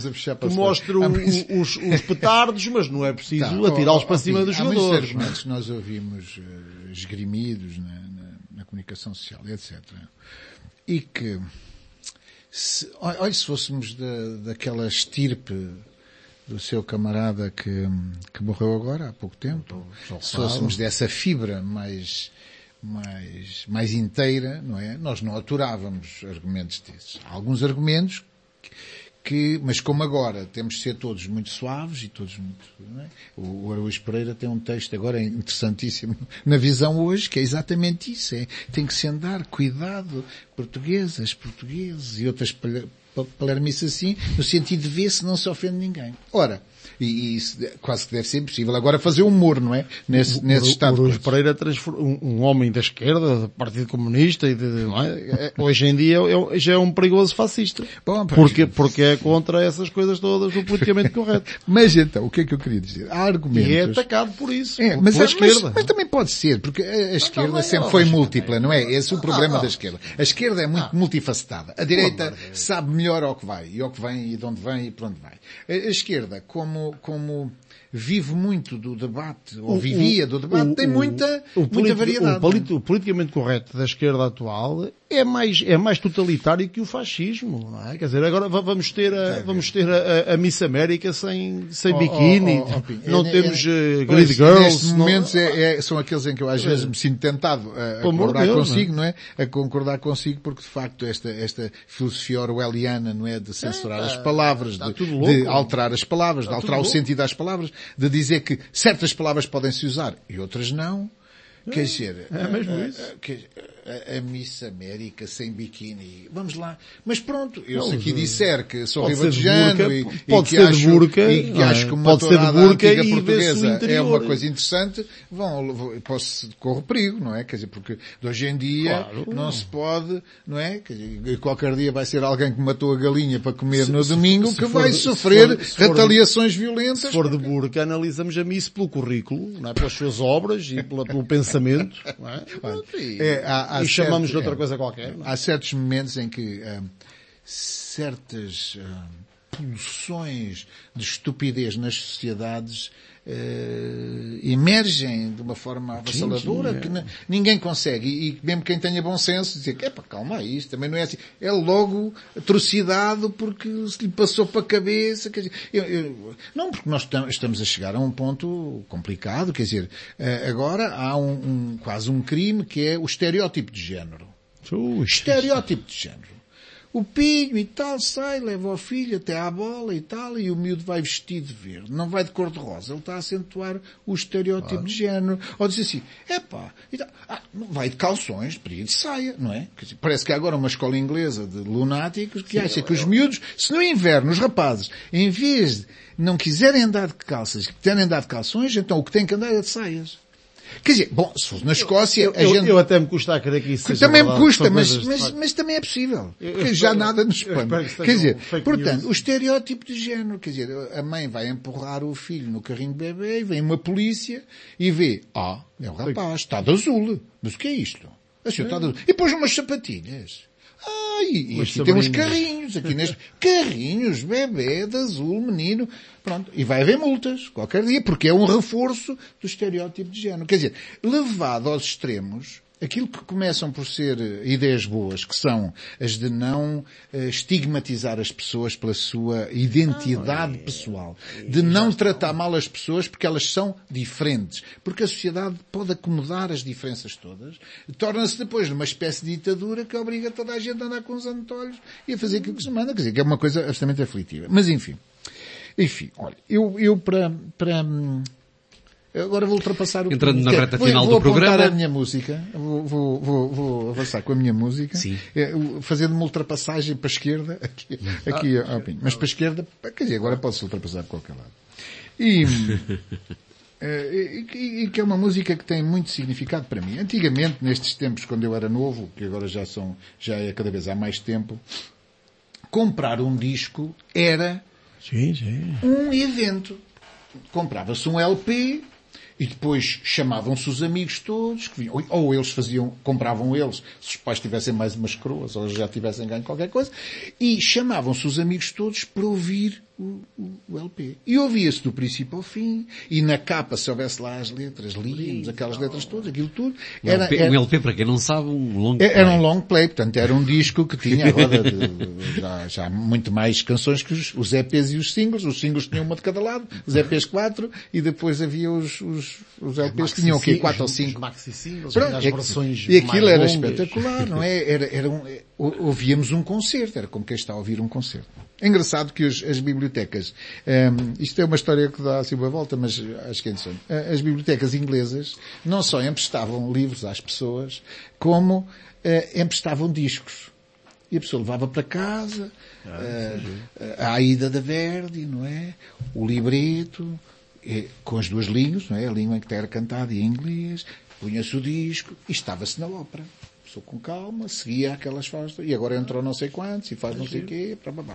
os petardos, mas não é preciso atirá-los para cima dos jogadores. Há muitos argumentos que nós ouvimos esgrimidos na comunicação social, etc. E que, se fôssemos daquela estirpe do seu camarada que morreu agora, há pouco tempo, se fôssemos dessa fibra mais inteira, não é? Nós não aturávamos argumentos desses. Há alguns argumentos mas como agora temos de ser todos muito suaves e todos muito, não é? O Araújo Pereira tem um texto agora interessantíssimo na Visão hoje, que é exatamente isso, tem que se andar, cuidado, portugueses e outras palermices assim, no sentido de ver se não se ofende ninguém. Ora, e isso quase que deve ser impossível. Agora fazer humor, não é? Nesse estado. O Araújo Pereira um homem da esquerda, do Partido Comunista, não é? Hoje em dia já é um perigoso fascista. Bom, porque é contra essas coisas todas do politicamente correto. Mas então, o que é que eu queria dizer? Há argumentos... E é atacado por isso. Mas pela esquerda. Mas também pode ser, porque a esquerda sempre foi múltipla, não é? Esse é o problema da esquerda. A esquerda é muito multifacetada. A direita sabe melhor ao que vai, e ao que vem, e de onde vem, e para onde vai. A esquerda, como vive muito do debate, ou vivia do debate, tem muita variedade. O politicamente correto da esquerda atual é mais totalitário que o fascismo, não é? Quer dizer, agora vamos ter a Miss América sem biquíni, não temos grid girls. Nestes momentos são aqueles em que eu às vezes me sinto tentado a concordar consigo, não é? A concordar consigo, porque de facto esta filosofia orwelliana, não é? De censurar as palavras, de alterar as palavras, de alterar o sentido das palavras, de dizer que certas palavras podem-se usar e outras não. Quer dizer, é mesmo isso. A Miss América sem biquíni. Vamos lá. Mas pronto, se aqui disser que sou ribadejano e que acho que uma tourada antiga portuguesa é uma coisa interessante, posso correr perigo, não é? Quer dizer, porque de hoje em dia não se pode, não é? Quer dizer, qualquer dia vai ser alguém que matou a galinha para comer no domingo que vai sofrer retaliações violentas. Se for de burca, analisamos a Miss pelo currículo, não é? Pelas suas obras e pelo pensamento, não é? E chamamos de outra coisa qualquer. Não? Há certos momentos em que certas pulsões de estupidez nas sociedades emergem de uma forma avassaladora que ninguém consegue. E mesmo quem tenha bom senso dizer que calma aí, isto também não é assim. É logo atrocidade porque se lhe passou para a cabeça. Quer dizer, não, porque nós estamos a chegar a um ponto complicado. Quer dizer, agora há quase um crime que é o estereótipo de género. Estereótipo de género. O pilho e tal sai, leva o filho até à bola e tal, e o miúdo vai vestido de verde. Não vai de cor-de-rosa. Ele está a acentuar o estereótipo de género. Ou diz assim, vai de calções, período de saia, não é? Dizer, parece que há agora uma escola inglesa de lunáticos que acha que os miúdos, se no inverno os rapazes, em vez de não quiserem andar de calças, querem andar de calções, então o que tem que andar é de saias. Quer dizer, bom, se for na Escócia, eu até me custa a crer que isso seja também verdade, me custa, mas também é possível. Porque já nada nos espanta. Quer dizer, portanto, o estereótipo de género, quer dizer, a mãe vai empurrar o filho no carrinho de bebê e vem uma polícia e vê, é um rapaz, está de azul. Mas o que é isto? Assim, está de azul. E pôs umas sapatilhas. E aqui temos carrinhos, aqui neste, carrinhos, bebê, de azul, menino, pronto. E vai haver multas, qualquer dia, porque é um reforço do estereótipo de género. Quer dizer, levado aos extremos, aquilo que começam por ser ideias boas, que são as de não estigmatizar as pessoas pela sua identidade pessoal, de não tratar mal as pessoas porque elas são diferentes, porque a sociedade pode acomodar as diferenças todas, torna-se depois numa espécie de ditadura que obriga toda a gente a andar com os antolhos e a fazer aquilo que se manda, quer dizer, que é uma coisa absolutamente aflitiva. Mas enfim, olha, eu para agora vou ultrapassar o... Entrando na reta final do programa. Vou apontar a minha música. Vou avançar com a minha música. Sim. Fazendo uma ultrapassagem para a esquerda. Aqui mas para a esquerda, quer dizer, agora pode-se ultrapassar de qualquer lado. E que é uma música que tem muito significado para mim. Antigamente, nestes tempos, quando eu era novo, que agora já é cada vez há mais tempo, comprar um disco era um evento. Comprava-se um LP e depois chamavam-se os amigos todos, que vinham, ou eles compravam eles, se os pais tivessem mais umas coroas, ou já tivessem ganho qualquer coisa, e chamavam-se os amigos todos para ouvir o LP. E ouvia-se do princípio ao fim, e na capa, se houvesse lá as letras, líamos aquelas letras todas, aquilo tudo. Um LP, para quem não sabe, um long play. Era um long play, portanto, era um disco que tinha agora já muito mais canções que os EPs e os singles. Os singles tinham uma de cada lado, os EPs 4, e depois havia os LPs que tinham o quê? 4 ou 5. Maxi singles, Pronto, as versões e aquilo era longas. espetacular, não é? Ouvíamos um concerto, era como quem está a ouvir um concerto. É engraçado que as bibliotecas, isto é uma história que dá assim uma volta, mas acho que é interessante. As bibliotecas inglesas não só emprestavam livros às pessoas, como emprestavam discos. E a pessoa levava para casa, a Aida da Verdi, não é? O libreto, com as duas línguas, não é? A língua em que era cantada em inglês, punha-se o disco e estava-se na ópera. Pessoa com calma, seguia aquelas fases, e agora entrou não sei quantos, e faz não sei o quê, pronto.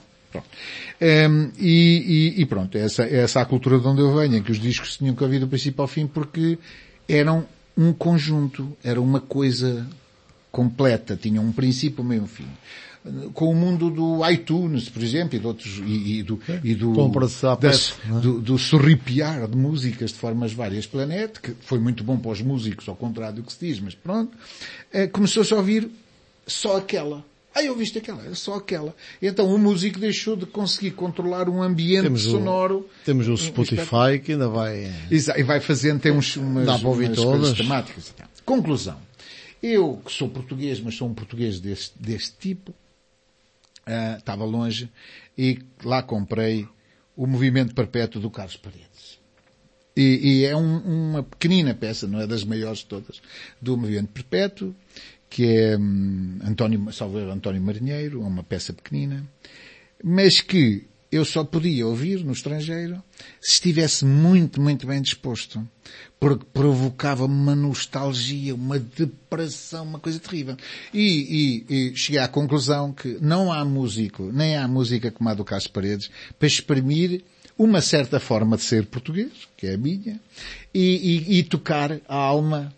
E pronto, essa a cultura de onde eu venho, em que os discos tinham que ouvir do princípio ao fim, porque eram um conjunto, era uma coisa completa, tinham um princípio, meio e um fim. Com o mundo do iTunes, por exemplo, e de outros, do sorripiar de músicas de formas várias pela net, que foi muito bom para os músicos, ao contrário do que se diz, mas pronto, começou-se a ouvir só aquela. Ouviste aquela? Era só aquela. Então o músico deixou de conseguir controlar um ambiente sonoro. Temos o Spotify que ainda vai... Exato, e vai fazendo, tem umas coisas temáticas. Conclusão. Eu, que sou português, mas sou um português deste tipo, estava longe, e lá comprei o Movimento Perpétuo do Carlos Paredes. E é uma pequenina peça, não é das maiores de todas, do Movimento Perpétuo, que é António Marinheiro, é uma peça pequenina, mas que eu só podia ouvir no estrangeiro se estivesse muito, muito bem disposto, porque provocava-me uma nostalgia, uma depressão, uma coisa terrível. E cheguei à conclusão que não há músico, nem há música como a do Carlos Paredes, para exprimir uma certa forma de ser português, que é a minha, e tocar a alma.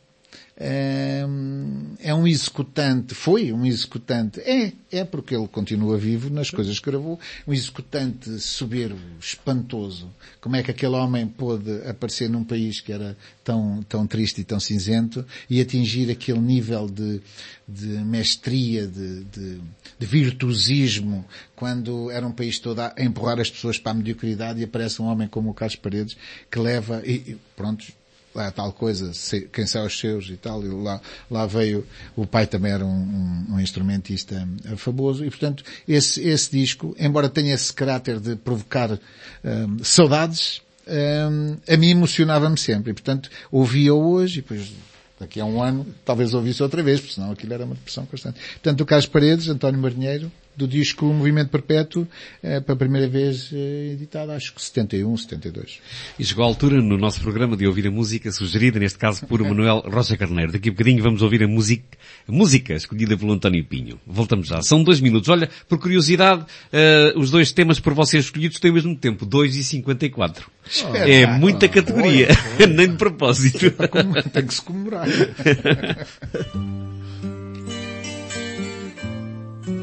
É um executante, foi um executante, porque ele continua vivo nas coisas que gravou, um executante soberbo, espantoso. Como é que aquele homem pôde aparecer num país que era tão triste e tão cinzento e atingir aquele nível de mestria, de virtuosismo, quando era um país todo a empurrar as pessoas para a mediocridade, e aparece um homem como o Carlos Paredes que leva, e pronto, lá tal coisa, quem sai aos seus e tal, e lá veio, o pai também era um instrumentista famoso, e portanto esse disco, embora tenha esse caráter de provocar saudades, a mim emocionava-me sempre, e portanto ouvia hoje, e depois daqui a um ano talvez ouvisse outra vez, porque senão aquilo era uma depressão constante. Portanto, o Carlos Paredes, António Marinheiro, do disco Movimento Perpétuo, pela primeira vez editado, acho que 71, 72. E chegou a altura no nosso programa de ouvir a música sugerida, neste caso por Manuel Rocha Carneiro. Daqui a bocadinho vamos ouvir a música escolhida pelo António Pinho. Voltamos já. São 2 minutos. Olha, por curiosidade, os 2 temas por vocês escolhidos têm o mesmo tempo, 2:54. É muita categoria. Nem de propósito. Tem que se comemorar.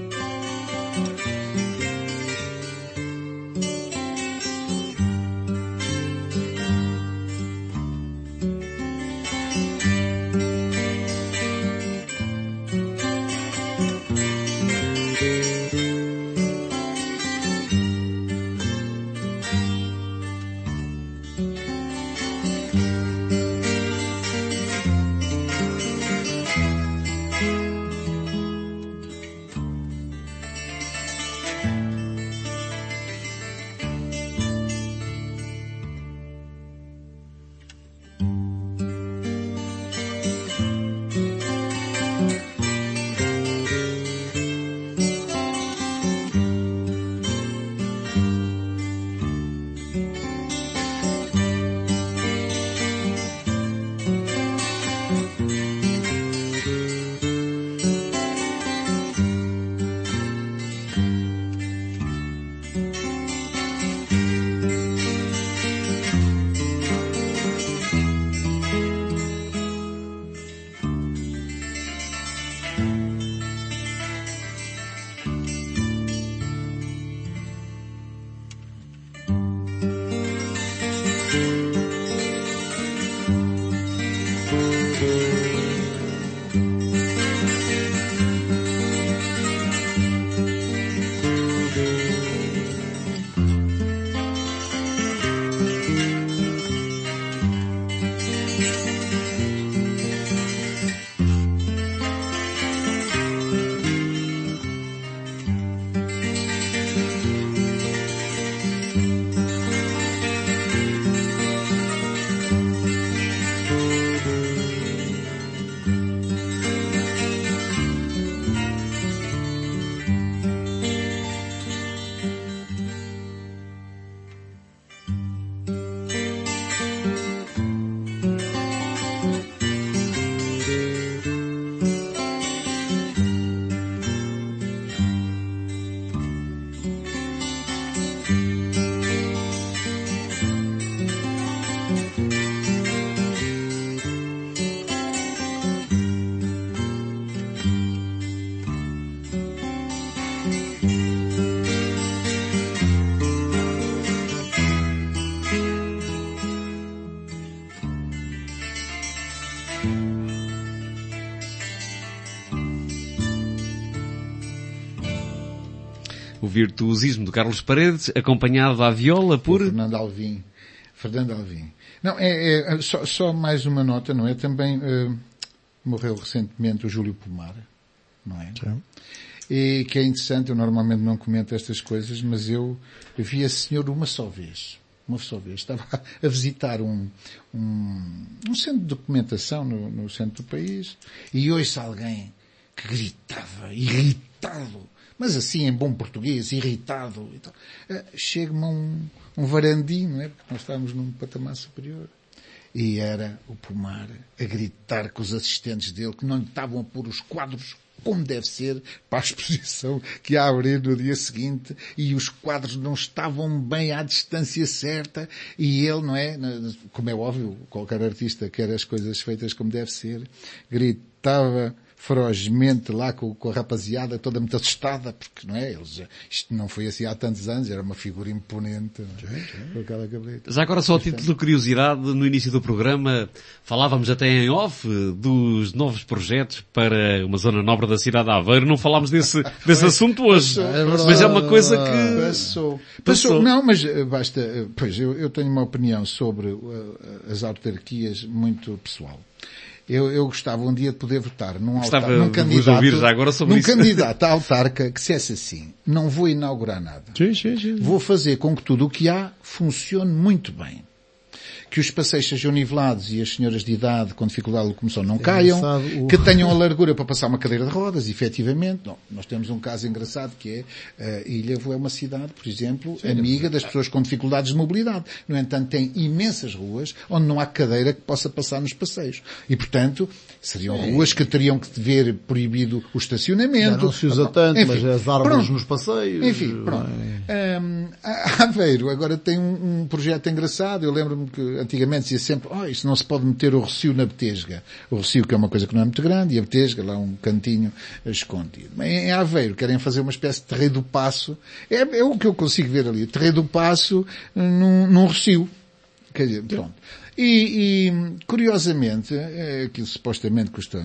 O virtuosismo do Carlos Paredes, acompanhado à viola por... Fernando Alvim. Não, só mais uma nota, não é? Também morreu recentemente o Júlio Pomar, não é? Sim. E que é interessante, eu normalmente não comento estas coisas, mas eu vi esse senhor uma só vez. Estava a visitar um centro de documentação no centro do país e ouço alguém que gritava, irritado, mas assim em bom português, irritado e tal. Chega-me um varandinho, não é? Porque nós estávamos num patamar superior. E era o Pomar a gritar com os assistentes dele que não lhe estavam a pôr os quadros como deve ser para a exposição que ia abrir no dia seguinte, e os quadros não estavam bem à distância certa, e ele, não é, como é óbvio, qualquer artista quer as coisas feitas como deve ser, gritava ferozmente lá com a rapaziada toda muito assustada, porque não é, isto não foi assim há tantos anos, era uma figura imponente, com aquela cabrita. Já agora só a título de curiosidade, no início do programa falávamos até em off dos novos projetos para uma zona nobre da cidade de Aveiro, não falámos desse assunto hoje, mas é uma coisa que... Passou. Não, mas basta, pois eu tenho uma opinião sobre as autarquias muito pessoal. Eu gostava um dia de poder votar num candidato à autarca que dissesse assim, não vou inaugurar nada. Sim. Vou fazer com que tudo o que há funcione muito bem. Que os passeios sejam nivelados e as senhoras de idade com dificuldade de locomoção não caiam, que tenham a largura para passar uma cadeira de rodas, efetivamente. Não, nós temos um caso engraçado que é, Ilhavo é uma cidade, por exemplo, amiga das pessoas com dificuldades de mobilidade. No entanto, tem imensas ruas onde não há cadeira que possa passar nos passeios. E, portanto, seriam ruas que teriam que ver proibido o estacionamento. Já não se usa tanto, enfim, mas as árvores nos passeios. Enfim, pronto. Aveiro agora tem um projeto engraçado. Eu lembro-me que antigamente dizia sempre, isso não se pode meter o Rossio na Betesga. O Rossio, que é uma coisa que não é muito grande, e a Betesga lá um cantinho escondido. Mas em Aveiro querem fazer uma espécie de Terreiro do Paço. É o que eu consigo ver ali. Terreiro do Paço num Rossio. Quer dizer, pronto. E curiosamente, aquilo supostamente custa...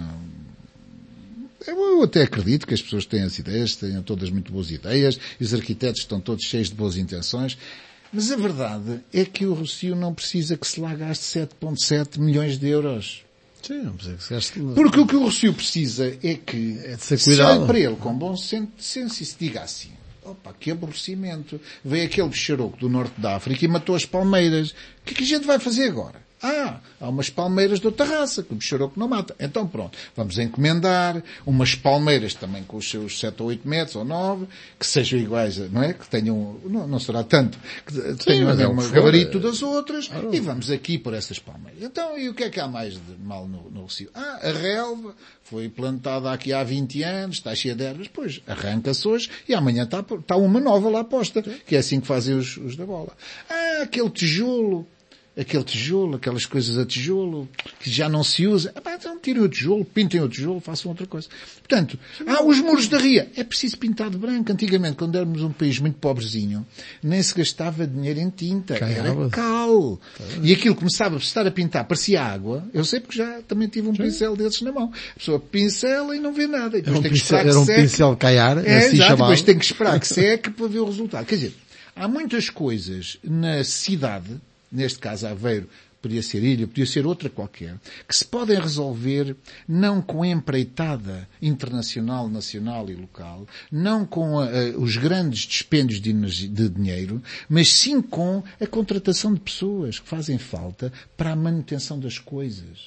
Eu até acredito que as pessoas têm as ideias, tenham todas muito boas ideias, e os arquitetos estão todos cheios de boas intenções, mas a verdade é que o Rossio não precisa que se lá gaste 7,7 milhões de euros. Sim, não precisa que se gaste... Porque o que o Rossio precisa é que se olhe para ele com bom senso e se diga assim, que aborrecimento. Veio aquele bicharoco do norte da África e matou as palmeiras. O que é que a gente vai fazer agora? Há umas palmeiras de outra raça, que o bicharoco não mata. Então pronto, vamos encomendar umas palmeiras também com os seus 7 ou 8 metros ou 9, que sejam iguais, não é? Que tenham, não será tanto, que tenham um gabarito das outras, e vamos aqui por essas palmeiras. Então, e o que é que há mais de mal no Rossio? A relva foi plantada aqui há 20 anos, está cheia de ervas, pois arranca-se hoje e amanhã está uma nova lá posta, que é assim que fazem os da bola. Aquele tijolo, aquelas coisas a tijolo, que já não se usa. Então tirem o tijolo, pintem o tijolo, façam outra coisa. Portanto, os muros da ria. É preciso pintar de branco. Antigamente, quando éramos um país muito pobrezinho, nem se gastava dinheiro em tinta. Era cal. E aquilo começava a estar a pintar, parecia água. Eu sei porque já também tive um pincel desses na mão. A pessoa pincela e não vê nada. E depois tem que esperar que seque. Era um pincel de caiar, assim exato, chamado. Depois tem que esperar que seque para ver o resultado. Quer dizer, há muitas coisas na cidade, neste caso Aveiro, podia ser Ilha, podia ser outra qualquer, que se podem resolver não com empreitada internacional, nacional e local, não com os grandes dispêndios de dinheiro, mas sim com a contratação de pessoas que fazem falta para a manutenção das coisas.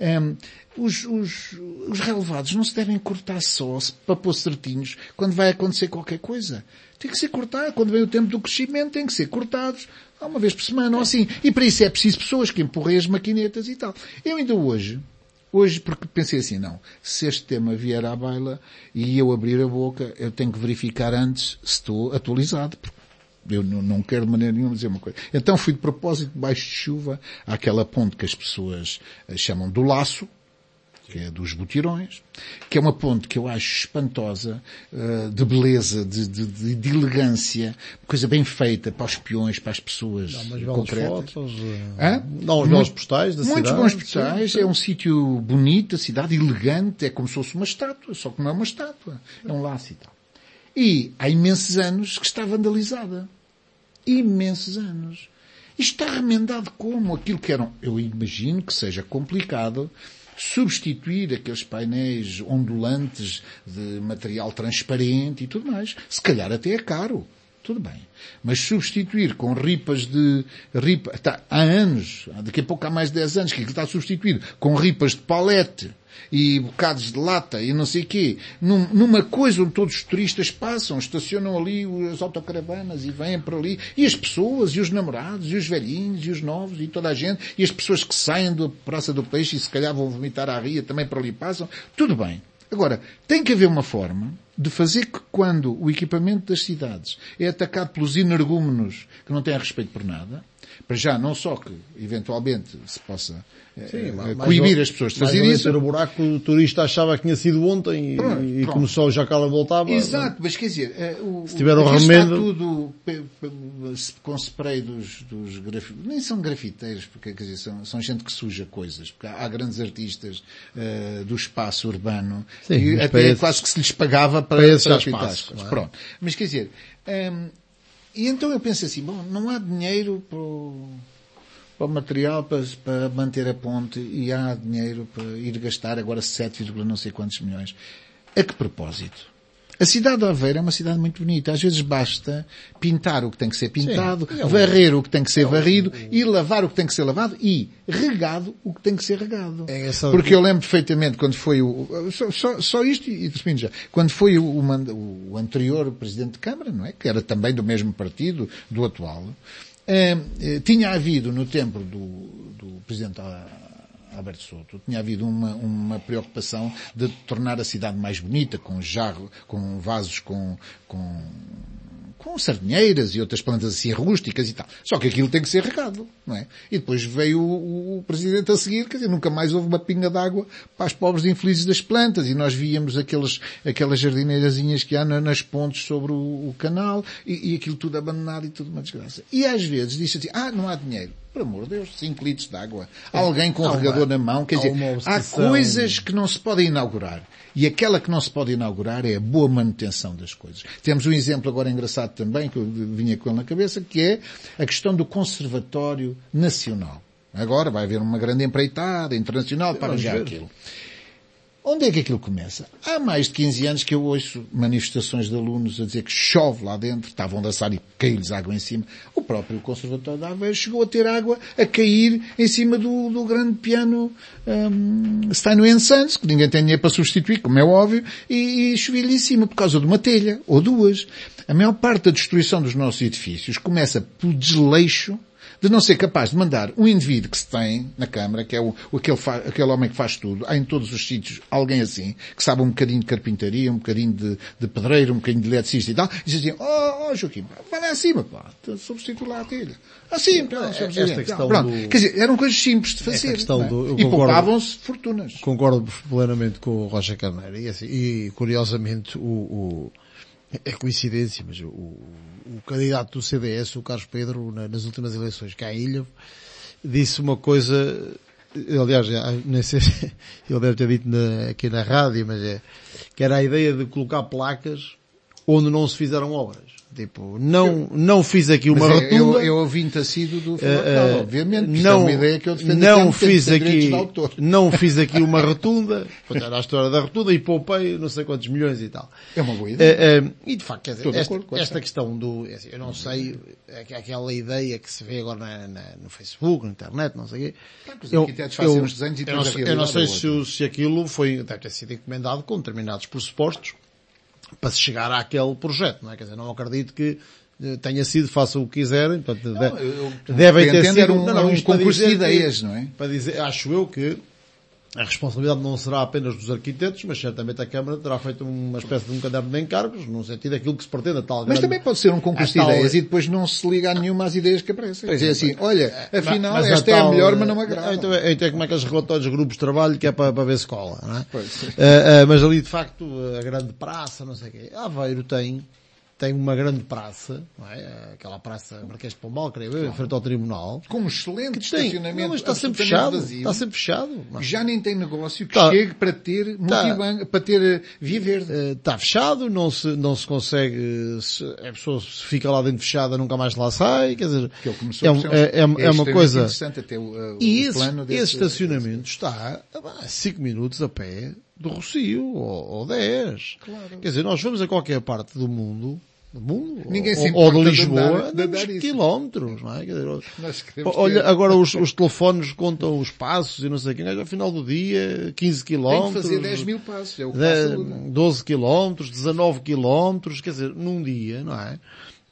Os relevados não se devem cortar só para pôr certinhos quando vai acontecer qualquer coisa. Tem que ser cortado. Quando vem o tempo do crescimento, tem que ser cortados uma vez por semana ou assim. E para isso é preciso pessoas que empurrem as maquinetas e tal. Eu ainda hoje, porque pensei assim, não, se este tema vier à baila e eu abrir a boca, eu tenho que verificar antes se estou atualizado, porque eu não quero de maneira nenhuma dizer uma coisa. Então fui de propósito, debaixo de chuva, àquela ponte que as pessoas chamam do Laço, que é dos Botirões, que é uma ponte que eu acho espantosa, de beleza, de elegância, coisa bem feita para os peões, para as pessoas Dá umas belas concretas. fotos, Hã? dá uns belos postais da cidade. Muitos bons postais, é um sítio bonito, a cidade elegante, é como se fosse uma estátua, só que não é uma estátua, é um laço e tal. E há imensos anos que está vandalizada. Imensos anos. Isto está remendado como? Aquilo que eram, eu imagino que seja complicado substituir aqueles painéis ondulantes de material transparente e tudo mais. Se calhar até é caro. Tudo bem. Mas substituir com ripas há anos, daqui a pouco há mais de 10 anos, que aquilo está substituído com ripas de palete e bocados de lata e não sei o quê, numa coisa onde todos os turistas passam, estacionam ali as autocaravanas e vêm para ali, e as pessoas, e os namorados, e os velhinhos, e os novos, e toda a gente, e as pessoas que saem da Praça do Peixe e se calhar vão vomitar à ria, também para ali passam, tudo bem. Agora, tem que haver uma forma de fazer que quando o equipamento das cidades é atacado pelos energúmenos que não têm respeito por nada, para já não só que eventualmente se possa coibir as pessoas de fazer isso. Ter o buraco que o turista achava que tinha sido ontem e começou já que ela voltava. Exato, mas quer dizer, se tiver o remendo... está tudo com spray dos grafiteiros, nem são grafiteiros, porque quer dizer, são gente que suja coisas, porque há grandes artistas do espaço urbano, sim, e até quase que se lhes pagava para pintar. Claro. Pronto. Mas quer dizer, e então eu penso assim, bom, não há dinheiro para o material para manter a ponte e há dinheiro para ir gastar agora 7, não sei quantos milhões. A que propósito? A cidade de Aveiro é uma cidade muito bonita. Às vezes basta pintar o que tem que ser pintado, varrer o que tem que ser varrido e lavar o que tem que ser lavado e regado o que tem que ser regado. Porque eu lembro perfeitamente quando foi só isto e termino já. Quando foi o anterior presidente de Câmara, não é? Que era também do mesmo partido, do atual, tinha havido no tempo do presidente Alberto Souto, tinha havido uma preocupação de tornar a cidade mais bonita, com vasos com sardinheiras e outras plantas assim rústicas e tal. Só que aquilo tem que ser regado, não é? E depois veio o presidente a seguir, quer dizer, nunca mais houve uma pinga d'água para as pobres infelizes das plantas e nós víamos aquelas jardineirazinhas que há nas pontes sobre o canal e aquilo tudo abandonado e tudo uma desgraça. E às vezes diz assim, não há dinheiro. Por amor de Deus, 5 litros de água. Alguém com o regador na mão. Quer dizer, há coisas que não se podem inaugurar. E aquela que não se pode inaugurar é a boa manutenção das coisas. Temos um exemplo agora engraçado também, que eu vinha com ele na cabeça, que é a questão do Conservatório Nacional. Agora vai haver uma grande empreitada internacional para arranjar aquilo. Onde é que aquilo começa? Há mais de 15 anos que eu ouço manifestações de alunos a dizer que chove lá dentro, estavam a dançar e caiu-lhes água em cima. O próprio Conservatório de Aveiro chegou a ter água a cair em cima do grande piano Steinway & Sons, que ninguém tem dinheiro para substituir, como é óbvio, e chovia-lhe em cima por causa de uma telha, ou duas. A maior parte da destruição dos nossos edifícios começa pelo desleixo de não ser capaz de mandar um indivíduo que se tem na Câmara, que é aquele homem que faz tudo, há em todos os sítios alguém assim, que sabe um bocadinho de carpintaria, um bocadinho de pedreiro, um bocadinho de eletricista e tal, e diz assim, Joaquim, vai lá acima, substitui lá a telha. Assim, esta questão Quer dizer, eram coisas simples de fazer. E poupavam-se fortunas. Concordo plenamente com o Rocha Carneiro. E curiosamente, é coincidência, mas o candidato do CDS, o Carlos Pedro, nas últimas eleições cá em Ilha, disse uma coisa, aliás, nem sei se ele deve ter dito aqui na rádio, mas que era a ideia de colocar placas onde não se fizeram obras. Tipo, não fiz aqui uma rotunda. Eu ouvi-te assíduo do Filipe, obviamente, não, é uma ideia que eu defendo não fiz aqui uma rotunda, era a história da rotunda e poupei não sei quantos milhões e tal. É uma boa ideia. E de facto, quer dizer, esta questão eu não sei, aquela ideia que se vê agora no Facebook, na internet, não sei o quê. Eu não sei se aquilo deve ter sido encomendado com determinados pressupostos para se chegar àquele projeto, não é? Quer dizer, não acredito que tenha sido, façam o que quiserem, portanto, devem ter sido um concurso de ideias, não é? Para dizer, acho eu que a responsabilidade não será apenas dos arquitetos, mas certamente a Câmara terá feito uma espécie de um caderno de encargos, no sentido daquilo que se pretende a tal Mas grande... também pode ser um concurso de ideias e depois não se liga a nenhuma às ideias que aparecem. Quer dizer assim, olha, afinal mas esta é a melhor, mas não me agrada. Então como é que os relatórios de grupos de trabalho que é para ver se cola, não é? Pois. Mas ali de facto a grande praça, não sei o quê. Aveiro tem uma grande praça, não é? Aquela praça Marquês de Pombal, creio eu, em frente ao Tribunal. Com um excelente Que tem, estacionamento, mas está sempre absolutamente fechado. vazio. Está sempre fechado. Já nem tem negócio que Tá. chegue para ter multibanco, para ter via verde. Está fechado, não se consegue, a pessoa se fica lá dentro fechada nunca mais lá sai, quer dizer, Que ele começou é por ser um- uma extremamente coisa... interessante até o E plano esse estacionamento está a 5 minutos a pé do Rossio, ou 10. Claro. Quer dizer, nós vamos a qualquer parte do mundo, Ninguém se ou de importa de Lisboa, andar andamos isso. quilómetros, não é? Quer dizer, Nós queremos olha, ter- agora os telefones contam os passos e não sei quem, ao final do dia, 15 Tem que quilómetros. fazer 10 mil passos, é o que passa tudo. 12 quilómetros, 19 quilómetros, quer dizer, num dia, não é?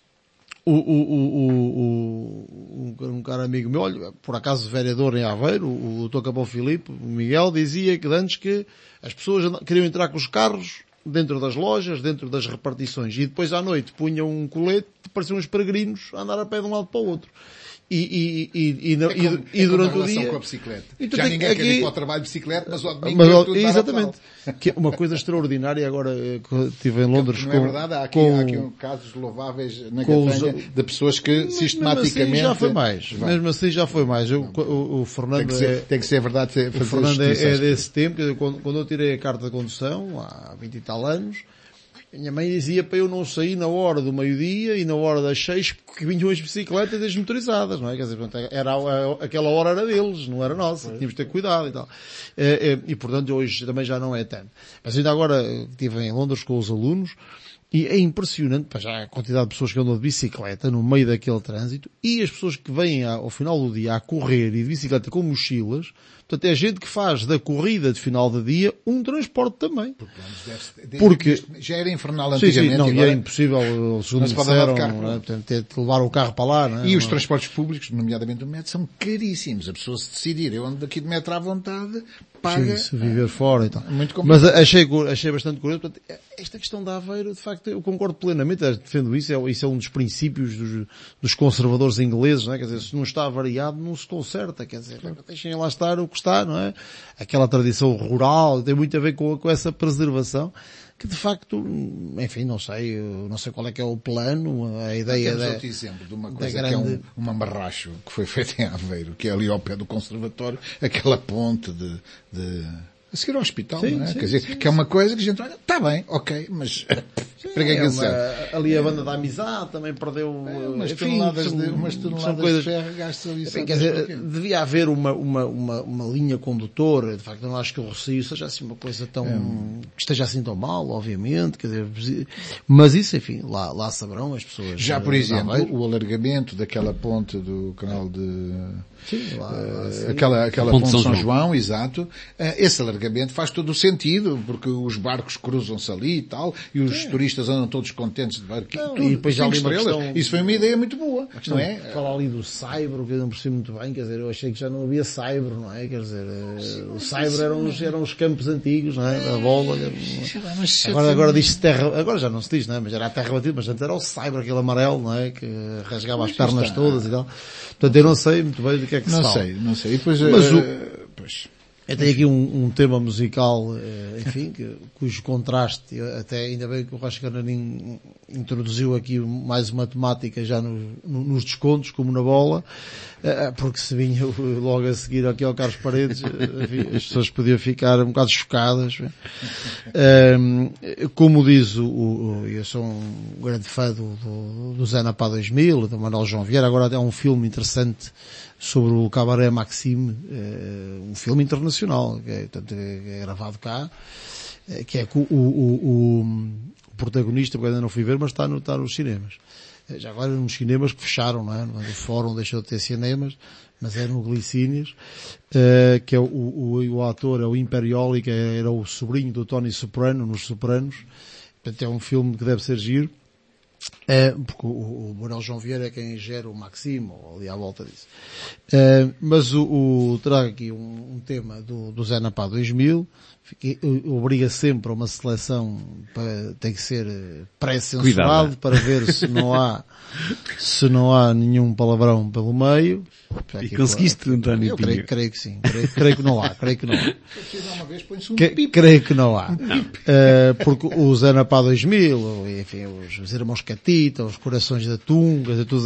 Um cara amigo meu, olha, por acaso vereador em Aveiro, o Dr. Capão Filipe, o Miguel, dizia que antes que as pessoas queriam entrar com os carros dentro das lojas, dentro das repartições, e depois à noite punham um colete, pareciam uns peregrinos a andar a pé de um lado para o outro. E durante o dia... com a bicicleta. Então Já tem- ninguém quer aqui- ir para o trabalho de bicicleta, mas ao domingo Mas, quer tudo dar a exatamente. pau. Que é uma coisa extraordinária agora, que eu estive em Londres Não com... é verdade? Há aqui casos louváveis na com campanha de pessoas que Mas sistematicamente... mesmo assim já foi mais. Vai. Mesmo assim já foi mais. O Fernando Tem que ser verdade o fazer Fernando justiça é às desse tempo, quer dizer, quando eu tirei a carta de condução, há 20 e tal anos, a minha mãe dizia para eu não sair na hora do meio-dia e na hora das 6 que vinham as bicicletas desmotorizadas, não é? Quer dizer, portanto, aquela hora era deles, não era nossa, tínhamos de ter cuidado e tal. E portanto hoje também já não é tanto. Mas ainda agora estive em Londres com os alunos e é impressionante, pá, já a quantidade de pessoas que andam de bicicleta no meio daquele trânsito e as pessoas que vêm ao final do dia a correr e de bicicleta com mochilas. Portanto, é gente que faz da corrida de final de dia um transporte também. Porque... Já era infernal Sim, antigamente. não, e agora- é impossível, segundo Não se me pode andar de disseram, carro, não é? Portanto, ter de levar o carro para lá, não é? E os Não- transportes públicos, nomeadamente o metro, são caríssimos. A pessoa se decidir, eu ando aqui de metro à vontade, paga. Sim, se viver fora e tal. Muito complicado. Mas achei bastante curioso. Portanto, esta questão da Aveiro, de facto, eu concordo plenamente, defendo isso, isso é um dos princípios dos conservadores ingleses, não é? Quer dizer, se não está variado, não se conserta, quer dizer, deixem lá estar o que está, não é? Aquela tradição rural, tem muito a ver com essa preservação, que de facto, enfim, não sei qual é que é o plano, a ideia Temos da... outro exemplo de uma coisa grande- que é um amarracho que foi feito em Aveiro, que é ali ao pé do conservatório, aquela ponte a seguir ao hospital, Sim, não é? sim, Quer dizer, sim, que é uma coisa que a gente olha, está bem, ok, mas para que é que serve? ali a banda da amizade também perdeu, Umas enfim, toneladas são- umas são toneladas coisas... de ferro gastas ali. Enfim, sabe quer dizer, porquê? devia haver uma linha condutora, de facto eu não acho que o Rossio seja assim uma coisa tão, que esteja assim tão mal, obviamente, quer dizer, mas isso, enfim, lá saberão as pessoas. Já, por de exemplo, Aveiro. o alargamento daquela ponte do canal de... Sim, lá, aquela Ponte ponte São São João. João, exato. Esse alargamento faz todo o sentido, porque os barcos cruzam-se ali e tal, e os turistas andam todos contentes de barquinho. Não, tudo, e depois já cinco ali uma estrelas. questão- Isso foi uma ideia muito boa, não é? Fala ali do Saibro, que eu não percebi muito bem, quer dizer, eu achei que já não havia Saibro, não é? Quer dizer, o Saibro eram os campos antigos, não é? Da bola. Agora diz-se terra, agora já não se diz, não é? Mas era a terra batida, mas antes era o Saibro, aquele amarelo, não é? Que rasgava as pernas está. todas e tal. Portanto, eu não sei muito bem do que é que se Não fala. sei. E depois, Mas pois, Eu tenho aqui um tema musical, enfim, cujo contraste, até ainda bem que o Rocha Carnarim introduziu aqui mais uma temática já nos descontos, como na bola, porque se vinha logo a seguir aqui ao Carlos Paredes, enfim, as pessoas podiam ficar um bocado chocadas. Como diz eu sou um grande fã do Zé Napá 2000, do Manuel João Vieira, agora há um filme interessante sobre o Cabaré Maxime, um filme internacional, que é gravado cá, que é com o protagonista, porque ainda não fui ver, mas está nos cinemas. Já agora nos cinemas que fecharam, não é? O Fórum deixou de ter cinemas, mas é no Glicínias, que é o ator, é o Imperioli, que era o sobrinho do Tony Soprano, nos Sopranos. Portanto, é um filme que deve ser giro. Porque o Manuel João Vieira é quem gera o Maximo, ali à volta disso. Mas trago aqui um tema do Zé Napá 2000, obriga sempre a uma seleção, tem que ser pré-censurado para ver se não há nenhum palavrão pelo meio. E conseguiste, António Eu Pinho? creio que sim. Creio que não há. Creio que não há. Porque o Zé Napá 2000, enfim, os Irmãos Catita, os Corações da Tunga, todos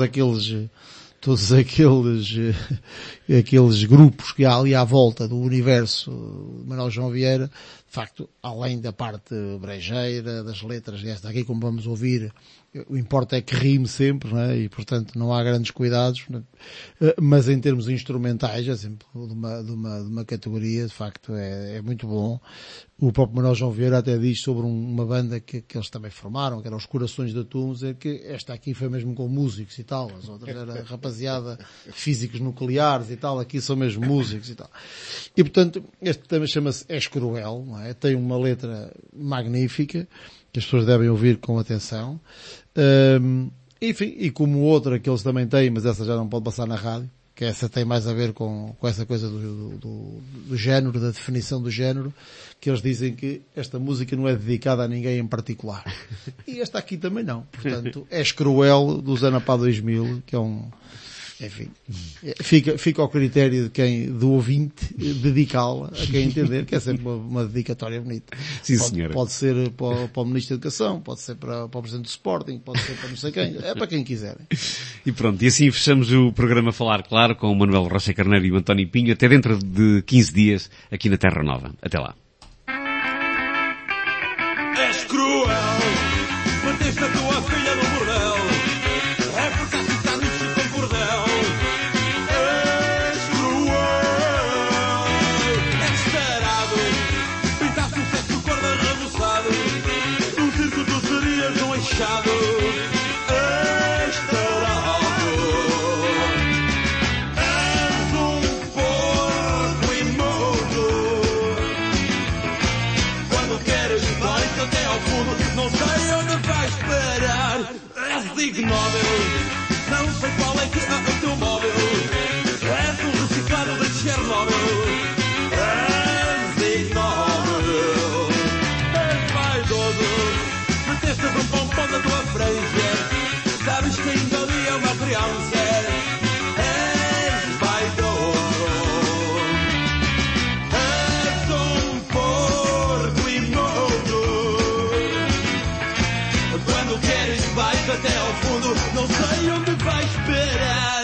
aqueles grupos que há ali à volta do universo de Manuel João Vieira, de facto, além da parte brejeira, das letras desta aqui, como vamos ouvir, o importa é que rime sempre, não é? E portanto não há grandes cuidados, mas em termos instrumentais, é sempre de uma categoria, de facto é muito bom. O próprio Manuel João Vieira até diz sobre uma banda que eles também formaram, que eram os Corações da Tunga, que esta aqui foi mesmo com músicos e tal, as outras era rapaziada físicos nucleares e tal, aqui são mesmo músicos e tal. E portanto, este tema chama-se És Cruel, não é? Tem uma letra magnífica, que as pessoas devem ouvir com atenção. Enfim, e como outra que eles também têm, mas essa já não pode passar na rádio, que essa tem mais a ver com essa coisa do género, da definição do género, que eles dizem que esta música não é dedicada a ninguém em particular. E esta aqui também não. Portanto, És Cruel, do Zé Napá 2000, que é enfim, fica ao critério do ouvinte dedicá-la a quem entender, que é sempre uma dedicatória bonita. Sim, senhora. Pode ser para o Ministro da Educação, pode ser para o Presidente do Sporting, pode ser para não sei quem, é para quem quiserem. E pronto, e assim fechamos o programa Falar Claro com o Manuel Rocha Carneiro e o António Pinho, até dentro de 15 dias aqui na Terra Nova. Até lá. És cruel, manteste a tua filha no bordel, reportaste os anúncios com cordel. És cruel, és tarado, pintaste o sexo cor de arreboçado, num circo tu serias um eixado. És tarado, és porco imundo, quando queres vais até ao fundo, não sei onde vais parar. És ignóbil, não sei qual é que é o teu móvel. És um reciclado de Chernobyl. És ignóbil, és vaidoso, meteste um pompom na tua franja, sabes que ainda ali é uma criança. És vaidoso, és porco imundo, quando queres vais até ao fundo, não sei onde vais parar.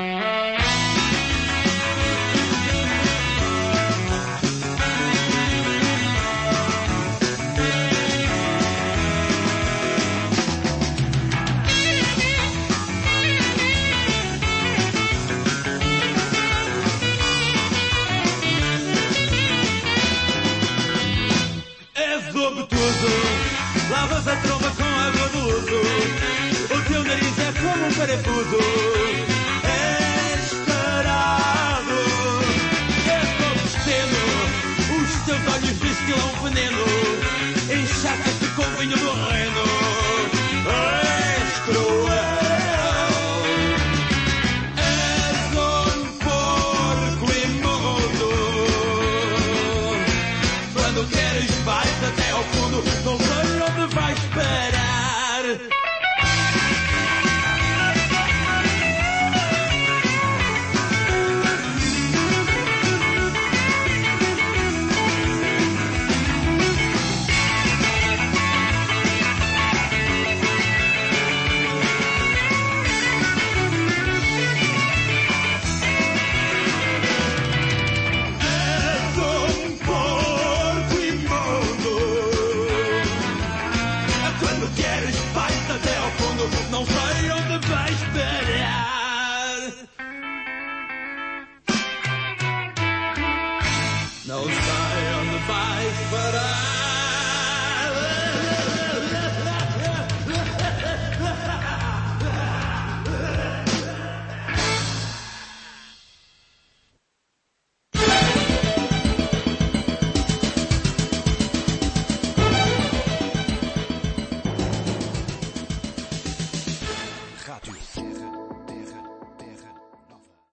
És obtuso, lavas a tromba com água do uso, o teu nariz é como um parafuso. És tarado, és obsceno, os teus olhos destilam veneno, encharcas-te com vinho do rei.